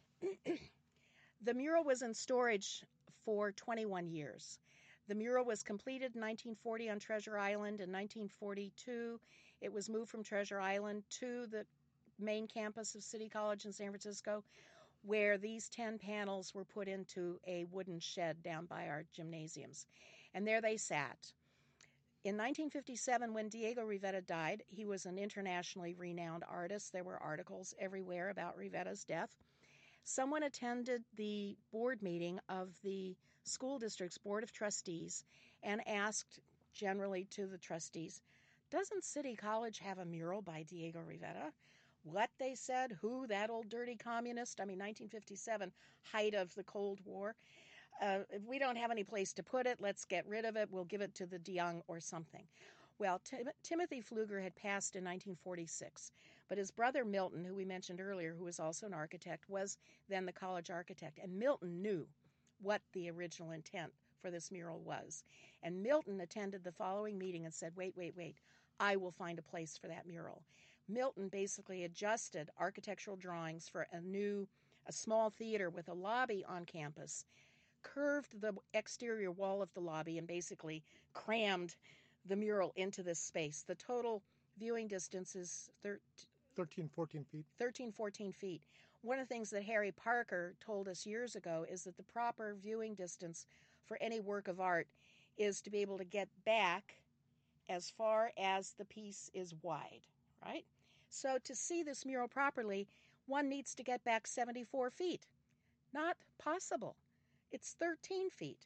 The mural was in storage for twenty-one years. The mural was completed in nineteen forty on Treasure Island. In nineteen forty-two, it was moved from Treasure Island to the main campus of City College in San Francisco, where these ten panels were put into a wooden shed down by our gymnasiums. And there they sat. In nineteen fifty-seven, when Diego Rivera died, he was an internationally renowned artist. There were articles everywhere about Rivera's death. Someone attended the board meeting of the school district's board of trustees and asked generally to the trustees, doesn't City College have a mural by Diego Rivera? What, they said, who, that old dirty communist? I mean, nineteen fifty-seven, height of the Cold War. Uh, if we don't have any place to put it, let's get rid of it. We'll give it to the DeYoung or something. Well, Tim- Timothy Pfluger had passed in nineteen forty-six, but his brother Milton, who we mentioned earlier, who was also an architect, was then the college architect. And Milton knew what the original intent for this mural was. And Milton attended the following meeting and said, wait, wait, wait, I will find a place for that mural. Milton basically adjusted architectural drawings for a new, a small theater with a lobby on campus, curved the exterior wall of the lobby, and basically crammed the mural into this space. The total viewing distance is thir- thirteen, fourteen feet. thirteen, fourteen feet. One of the things that Harry Parker told us years ago is that the proper viewing distance for any work of art is to be able to get back as far as the piece is wide, right? So to see this mural properly, one needs to get back seventy-four feet. Not possible. It's thirteen feet.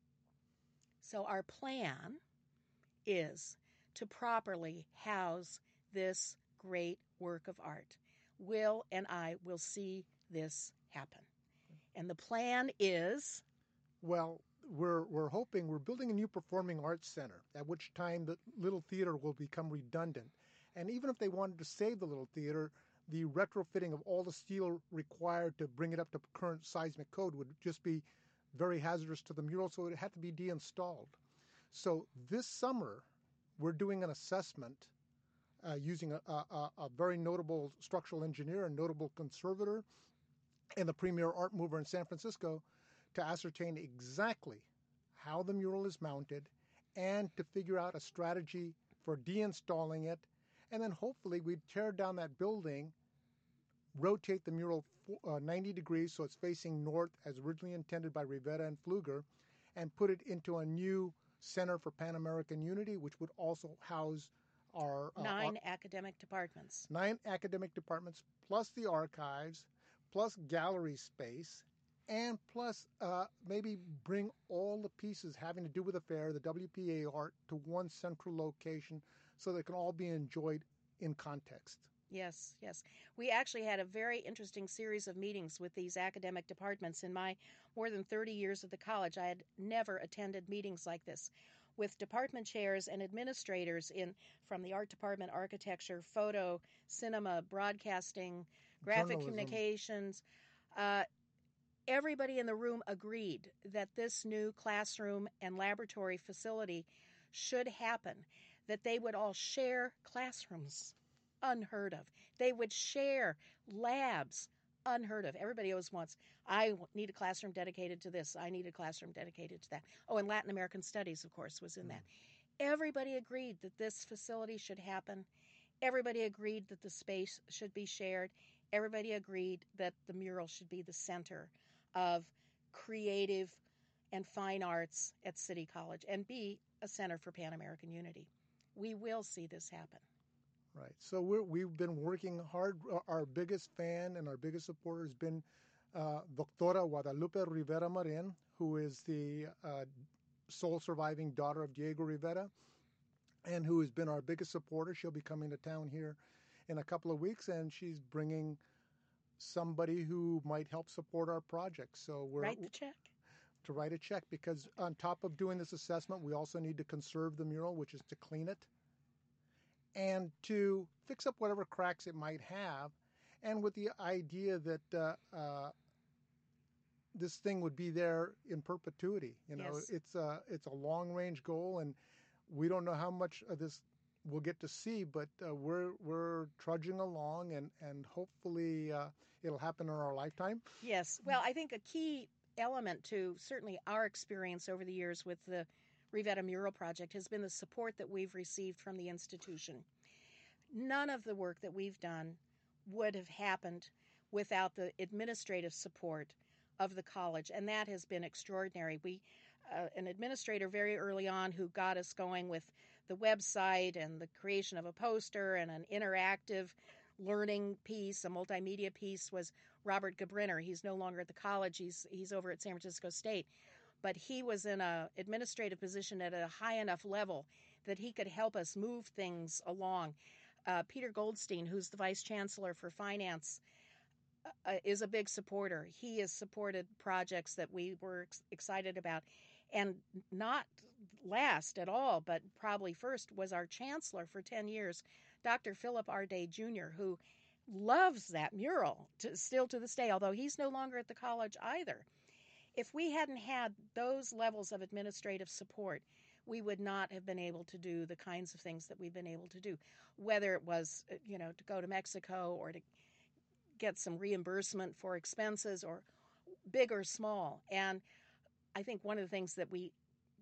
So our plan is to properly house this great work of art. Will and I will see this happen. And the plan is? Well, we're we're hoping, we're building a new performing arts center, at which time the little theater will become redundant. And even if they wanted to save the little theater, the retrofitting of all the steel required to bring it up to current seismic code would just be very hazardous to the mural, so it had to be deinstalled. So this summer, we're doing an assessment uh, using a, a, a very notable structural engineer and notable conservator and the premier art mover in San Francisco to ascertain exactly how the mural is mounted and to figure out a strategy for deinstalling it. And then hopefully we'd tear down that building, rotate the mural uh, ninety degrees so it's facing north as originally intended by Rivera and Pfluger, and put it into a new Center for Pan-American Unity, which would also house our... Uh, nine our, academic departments. Nine academic departments, plus the archives, plus gallery space, and plus uh, maybe bring all the pieces having to do with the fair, the W P A art, to one central location so they can all be enjoyed in context. Yes, yes. We actually had a very interesting series of meetings with these academic departments. In my more than thirty years at the college, I had never attended meetings like this, with department chairs and administrators in from the art department, architecture, photo, cinema, broadcasting, graphic Journalism. communications. Uh, everybody in the room agreed that this new classroom and laboratory facility should happen, that they would all share classrooms. Unheard of. They would share labs. Unheard of. Everybody always wants, I need a classroom dedicated to this. I need a classroom dedicated to that. Oh, and Latin American Studies, of course, was in that. Everybody agreed that this facility should happen. Everybody agreed that the space should be shared. Everybody agreed that the mural should be the center of creative and fine arts at City College and be a center for Pan-American unity. We will see this happen. Right. So we're, we've been working hard. Our biggest fan and our biggest supporter has been uh, Doctora Guadalupe Rivera Marin, who is the uh, sole surviving daughter of Diego Rivera, and who has been our biggest supporter. She'll be coming to town here in a couple of weeks, and she's bringing somebody who might help support our project. So we're write the check. To write a check, because on top of doing this assessment, we also need to conserve the mural, which is to clean it and to fix up whatever cracks it might have, and with the idea that uh, uh, this thing would be there in perpetuity. You know, Yes. it's a it's a long range goal, and we don't know how much of this we'll get to see, but uh, we're we're trudging along, and and hopefully uh, it'll happen in our lifetime. Yes. Well, I think a key element to certainly our experience over the years with the Rivera Mural Project has been the support that we've received from the institution. None of the work that we've done would have happened without the administrative support of the college, and that has been extraordinary. We, uh, an administrator very early on who got us going with the website and the creation of a poster and an interactive learning piece, a multimedia piece, was Robert Gabrinner. He's no longer at the college. He's he's over at San Francisco State. But he was in an administrative position at a high enough level that he could help us move things along. Uh, Peter Goldstein, who's the vice chancellor for finance, uh, is a big supporter. He has supported projects that we were ex- excited about. And not last at all, but probably first, was our chancellor for ten years, Doctor Philip R. Day Junior, who loves that mural to, still to this day, although he's no longer at the college either. If we hadn't had those levels of administrative support, we would not have been able to do the kinds of things that we've been able to do, whether it was, you know, to go to Mexico or to get some reimbursement for expenses, or big or small. And I think one of the things that we,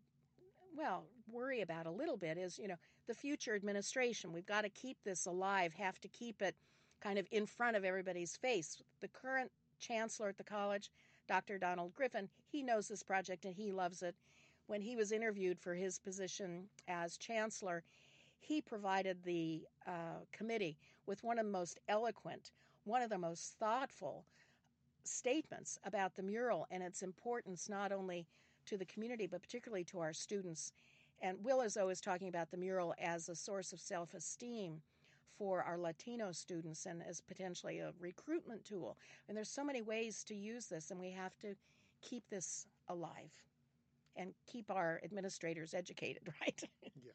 well, worry about a little bit is, you know, the future administration. We've got to keep this alive, have to keep it kind of in front of everybody's face. The current chancellor at the college, Doctor Donald Griffin, he knows this project and he loves it. When he was interviewed for his position as chancellor, he provided the uh, committee with one of the most eloquent, one of the most thoughtful statements about the mural and its importance not only to the community but particularly to our students. And Will is always talking about the mural as a source of self-esteem for our Latino students and as potentially a recruitment tool. And there's so many ways to use this, and we have to keep this alive and keep our administrators educated, right? Yes.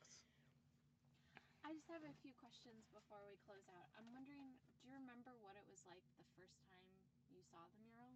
I just have a few questions before we close out. I'm wondering, do you remember what it was like the first time you saw the mural?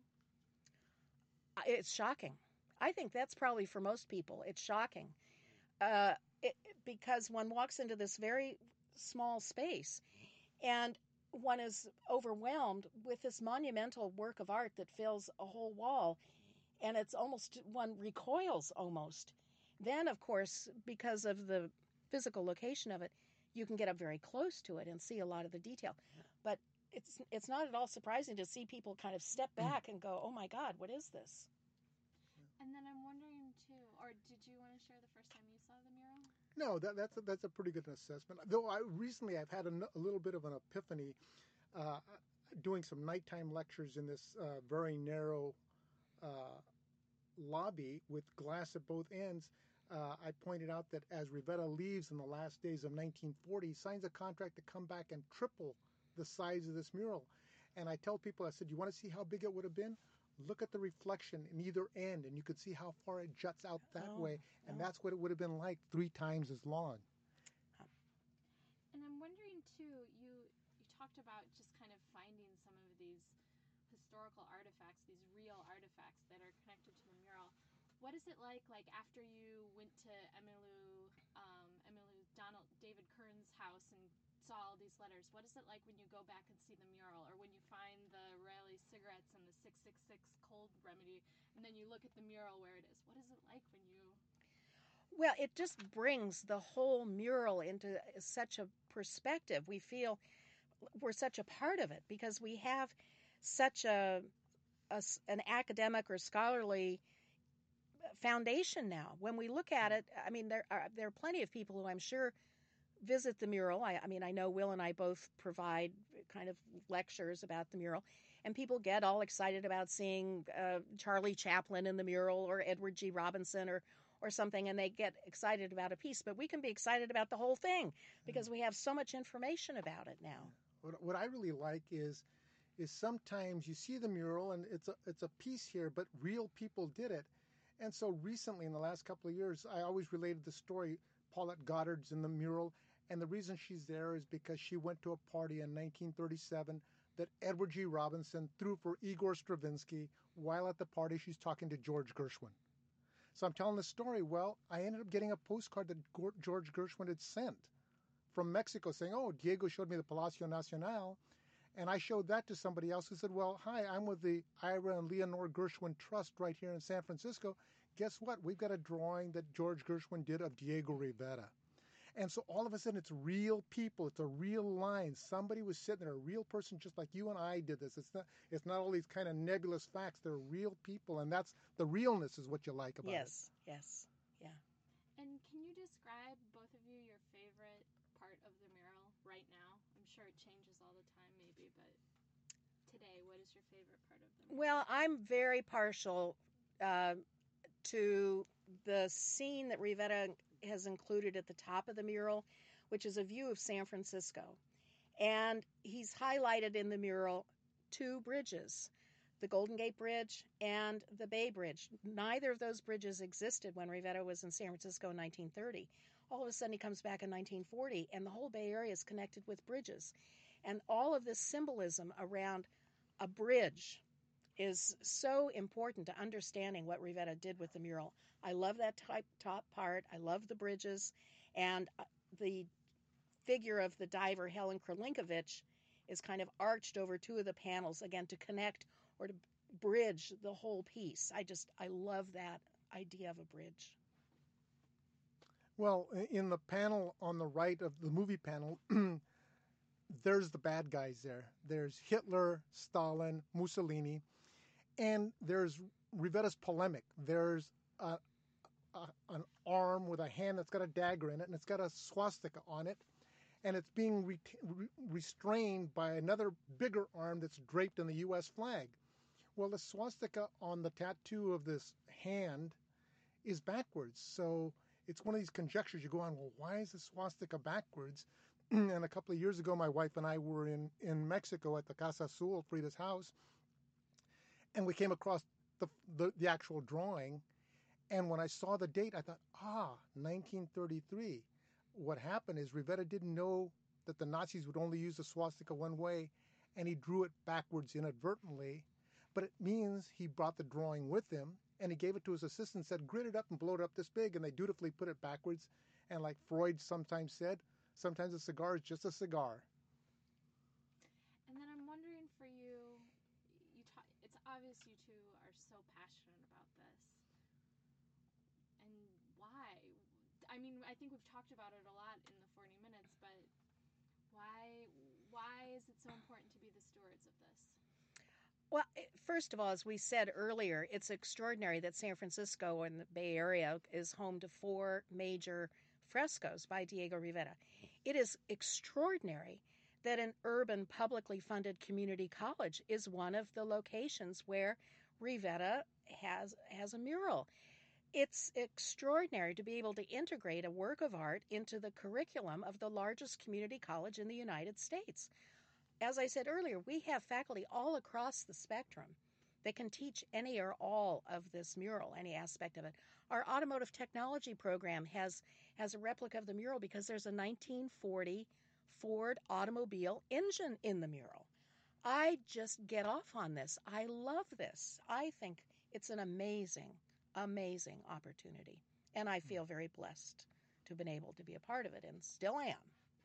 It's shocking. I think that's probably for most people. It's shocking uh, it, because one walks into this very small space and one is overwhelmed with this monumental work of art that fills a whole wall, and it's almost, one recoils almost. Then, of course, because of the physical location of it, you can get up very close to it and see a lot of the detail. But it's it's not at all surprising to see people kind of step back and go, oh my God, what is this? And then I'm wondering too, or did you want to share the first time you saw the mural? No, that, that's a, that's a pretty good assessment. Though I recently I've had a, a little bit of an epiphany, uh, doing some nighttime lectures in this uh, very narrow uh, lobby with glass at both ends. Uh, I pointed out that as Rivera leaves in the last days of nineteen forty, he signs a contract to come back and triple the size of this mural. And I tell people, I said, you want to see how big it would have been? Look at the reflection in either end, and you could see how far it juts out that Oh, way. And oh. that's what it would have been like, three times as long. And I'm wondering too, you you talked about just kind of finding some of these historical artifacts, these real artifacts that are connected to the mural. What is it like, like after you went to Emmylou, um, Emmylou Donald David Kern's house and saw all these letters? What is it like when you go back and see the mural, or when you find the Riley cigarettes and the six six six cold remedy, and then you look at the mural where it is? What is it like when you? Well, it just brings the whole mural into such a perspective. We feel we're such a part of it because we have such a, a an academic or scholarly foundation now. When we look at it, I mean, there are there are plenty of people who I'm sure visit the mural. I, I mean, I know Will and I both provide kind of lectures about the mural, and people get all excited about seeing uh, Charlie Chaplin in the mural or Edward G. Robinson or or something, and they get excited about a piece. But we can be excited about the whole thing because we have so much information about it now. What, what I really like is is sometimes you see the mural and it's a it's a piece here, but real people did it. And so recently, in the last couple of years, I always related the story. Paulette Goddard's in the mural, and the reason she's there is because she went to a party in nineteen thirty-seven that Edward G. Robinson threw for Igor Stravinsky. While at the party, she's talking to George Gershwin. So I'm telling the story. Well, I ended up getting a postcard that George Gershwin had sent from Mexico saying, oh, Diego showed me the Palacio Nacional. And I showed that to somebody else who said, well, hi, I'm with the Ira and Leonore Gershwin Trust right here in San Francisco. Guess what? We've got a drawing that George Gershwin did of Diego Rivera. And so all of a sudden, it's real people. It's a real line. Somebody was sitting there, a real person just like you and I did this. It's not It's not all these kind of nebulous facts. They're real people, and that's the realness is what you like about yes, it. Yes, yes, yeah. And can you describe, both of you, your favorite part of the mural right now? I'm sure it changes all the time maybe, but today, what is your favorite part of the mural? Well, I'm very partial uh, to the scene that Rivera has included at the top of the mural, which is a view of San Francisco. And he's highlighted in the mural two bridges, the Golden Gate Bridge and the Bay Bridge. Neither of those bridges existed when Rivera was in San Francisco in nineteen thirty. All of a sudden he comes back in nineteen forty, and the whole Bay Area is connected with bridges. And all of this symbolism around a bridge is so important to understanding what Rivera did with the mural. I love that type, top part. I love the bridges. And the figure of the diver, Helen Kralinkovich, is kind of arched over two of the panels, again, to connect or to bridge the whole piece. I just, I love that idea of a bridge. Well, in the panel on the right of the movie panel, there's the bad guys there. There's Hitler, Stalin, Mussolini, and there's Rivera's polemic. There's a, a, an arm with a hand that's got a dagger in it, and it's got a swastika on it, and it's being re- re- restrained by another bigger arm that's draped in the U S flag. Well, the swastika on the tattoo of this hand is backwards, so it's one of these conjectures. You go on, well, why is the swastika backwards? And a couple of years ago, my wife and I were in, in Mexico at the Casa Azul, Frida's house, and we came across the, the the actual drawing. And when I saw the date, I thought, ah, nineteen thirty-three. What happened is Rivera didn't know that the Nazis would only use the swastika one way, and he drew it backwards inadvertently. But it means he brought the drawing with him, and he gave it to his assistant, said, grit it up and blow it up this big, and they dutifully put it backwards. And like Freud sometimes said, sometimes a cigar is just a cigar. And then I'm wondering for you, you ta- it's obvious you two are so passionate about this. And why? I mean, I think we've talked about it a lot in the forty minutes, but why why is it so important to be the stewards of this? Well, first of all, as we said earlier, it's extraordinary that San Francisco and the Bay Area is home to four major frescoes by Diego Rivera. It is extraordinary that an urban, publicly funded community college is one of the locations where Rivera has has a mural. It's extraordinary to be able to integrate a work of art into the curriculum of the largest community college in the United States. As I said earlier, we have faculty all across the spectrum that can teach any or all of this mural, any aspect of it. Our automotive technology program has, has a replica of the mural because there's a nineteen forty Ford automobile engine in the mural. I just get off on this. I love this. I think it's an amazing, amazing opportunity. And I feel very blessed to have been able to be a part of it, and still am.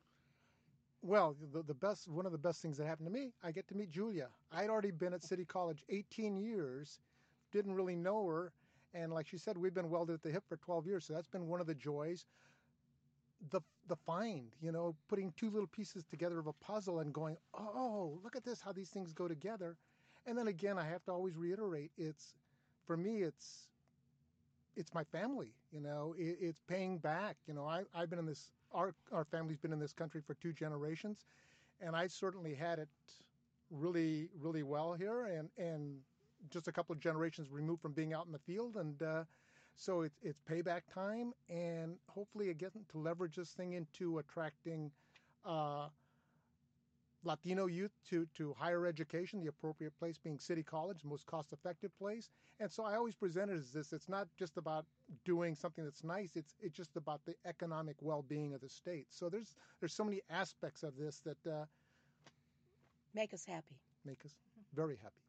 Well, the, the best, one of the best things that happened to me, I get to meet Julia. I'd already been at City College eighteen years, didn't really know her. And like she said, we've been welded at the hip for twelve years. So that's been one of the joys. The the find, you know, putting two little pieces together of a puzzle and going, oh, look at this, how these things go together. And then again, I have to always reiterate, it's, for me, it's, it's my family. You know, it, it's paying back. You know, I, I've been in this. Our our family's been in this country for two generations, and I certainly had it really really well here, and and just a couple of generations removed from being out in the field, and uh, so it's it's payback time, and hopefully again to leverage this thing into attracting uh, Latino youth to, to higher education, the appropriate place being City College, the most cost-effective place. And so I always present it as this. It's not just about doing something that's nice. It's it's just about the economic well-being of the state. So there's there's so many aspects of this that uh, make us happy. Make us very happy.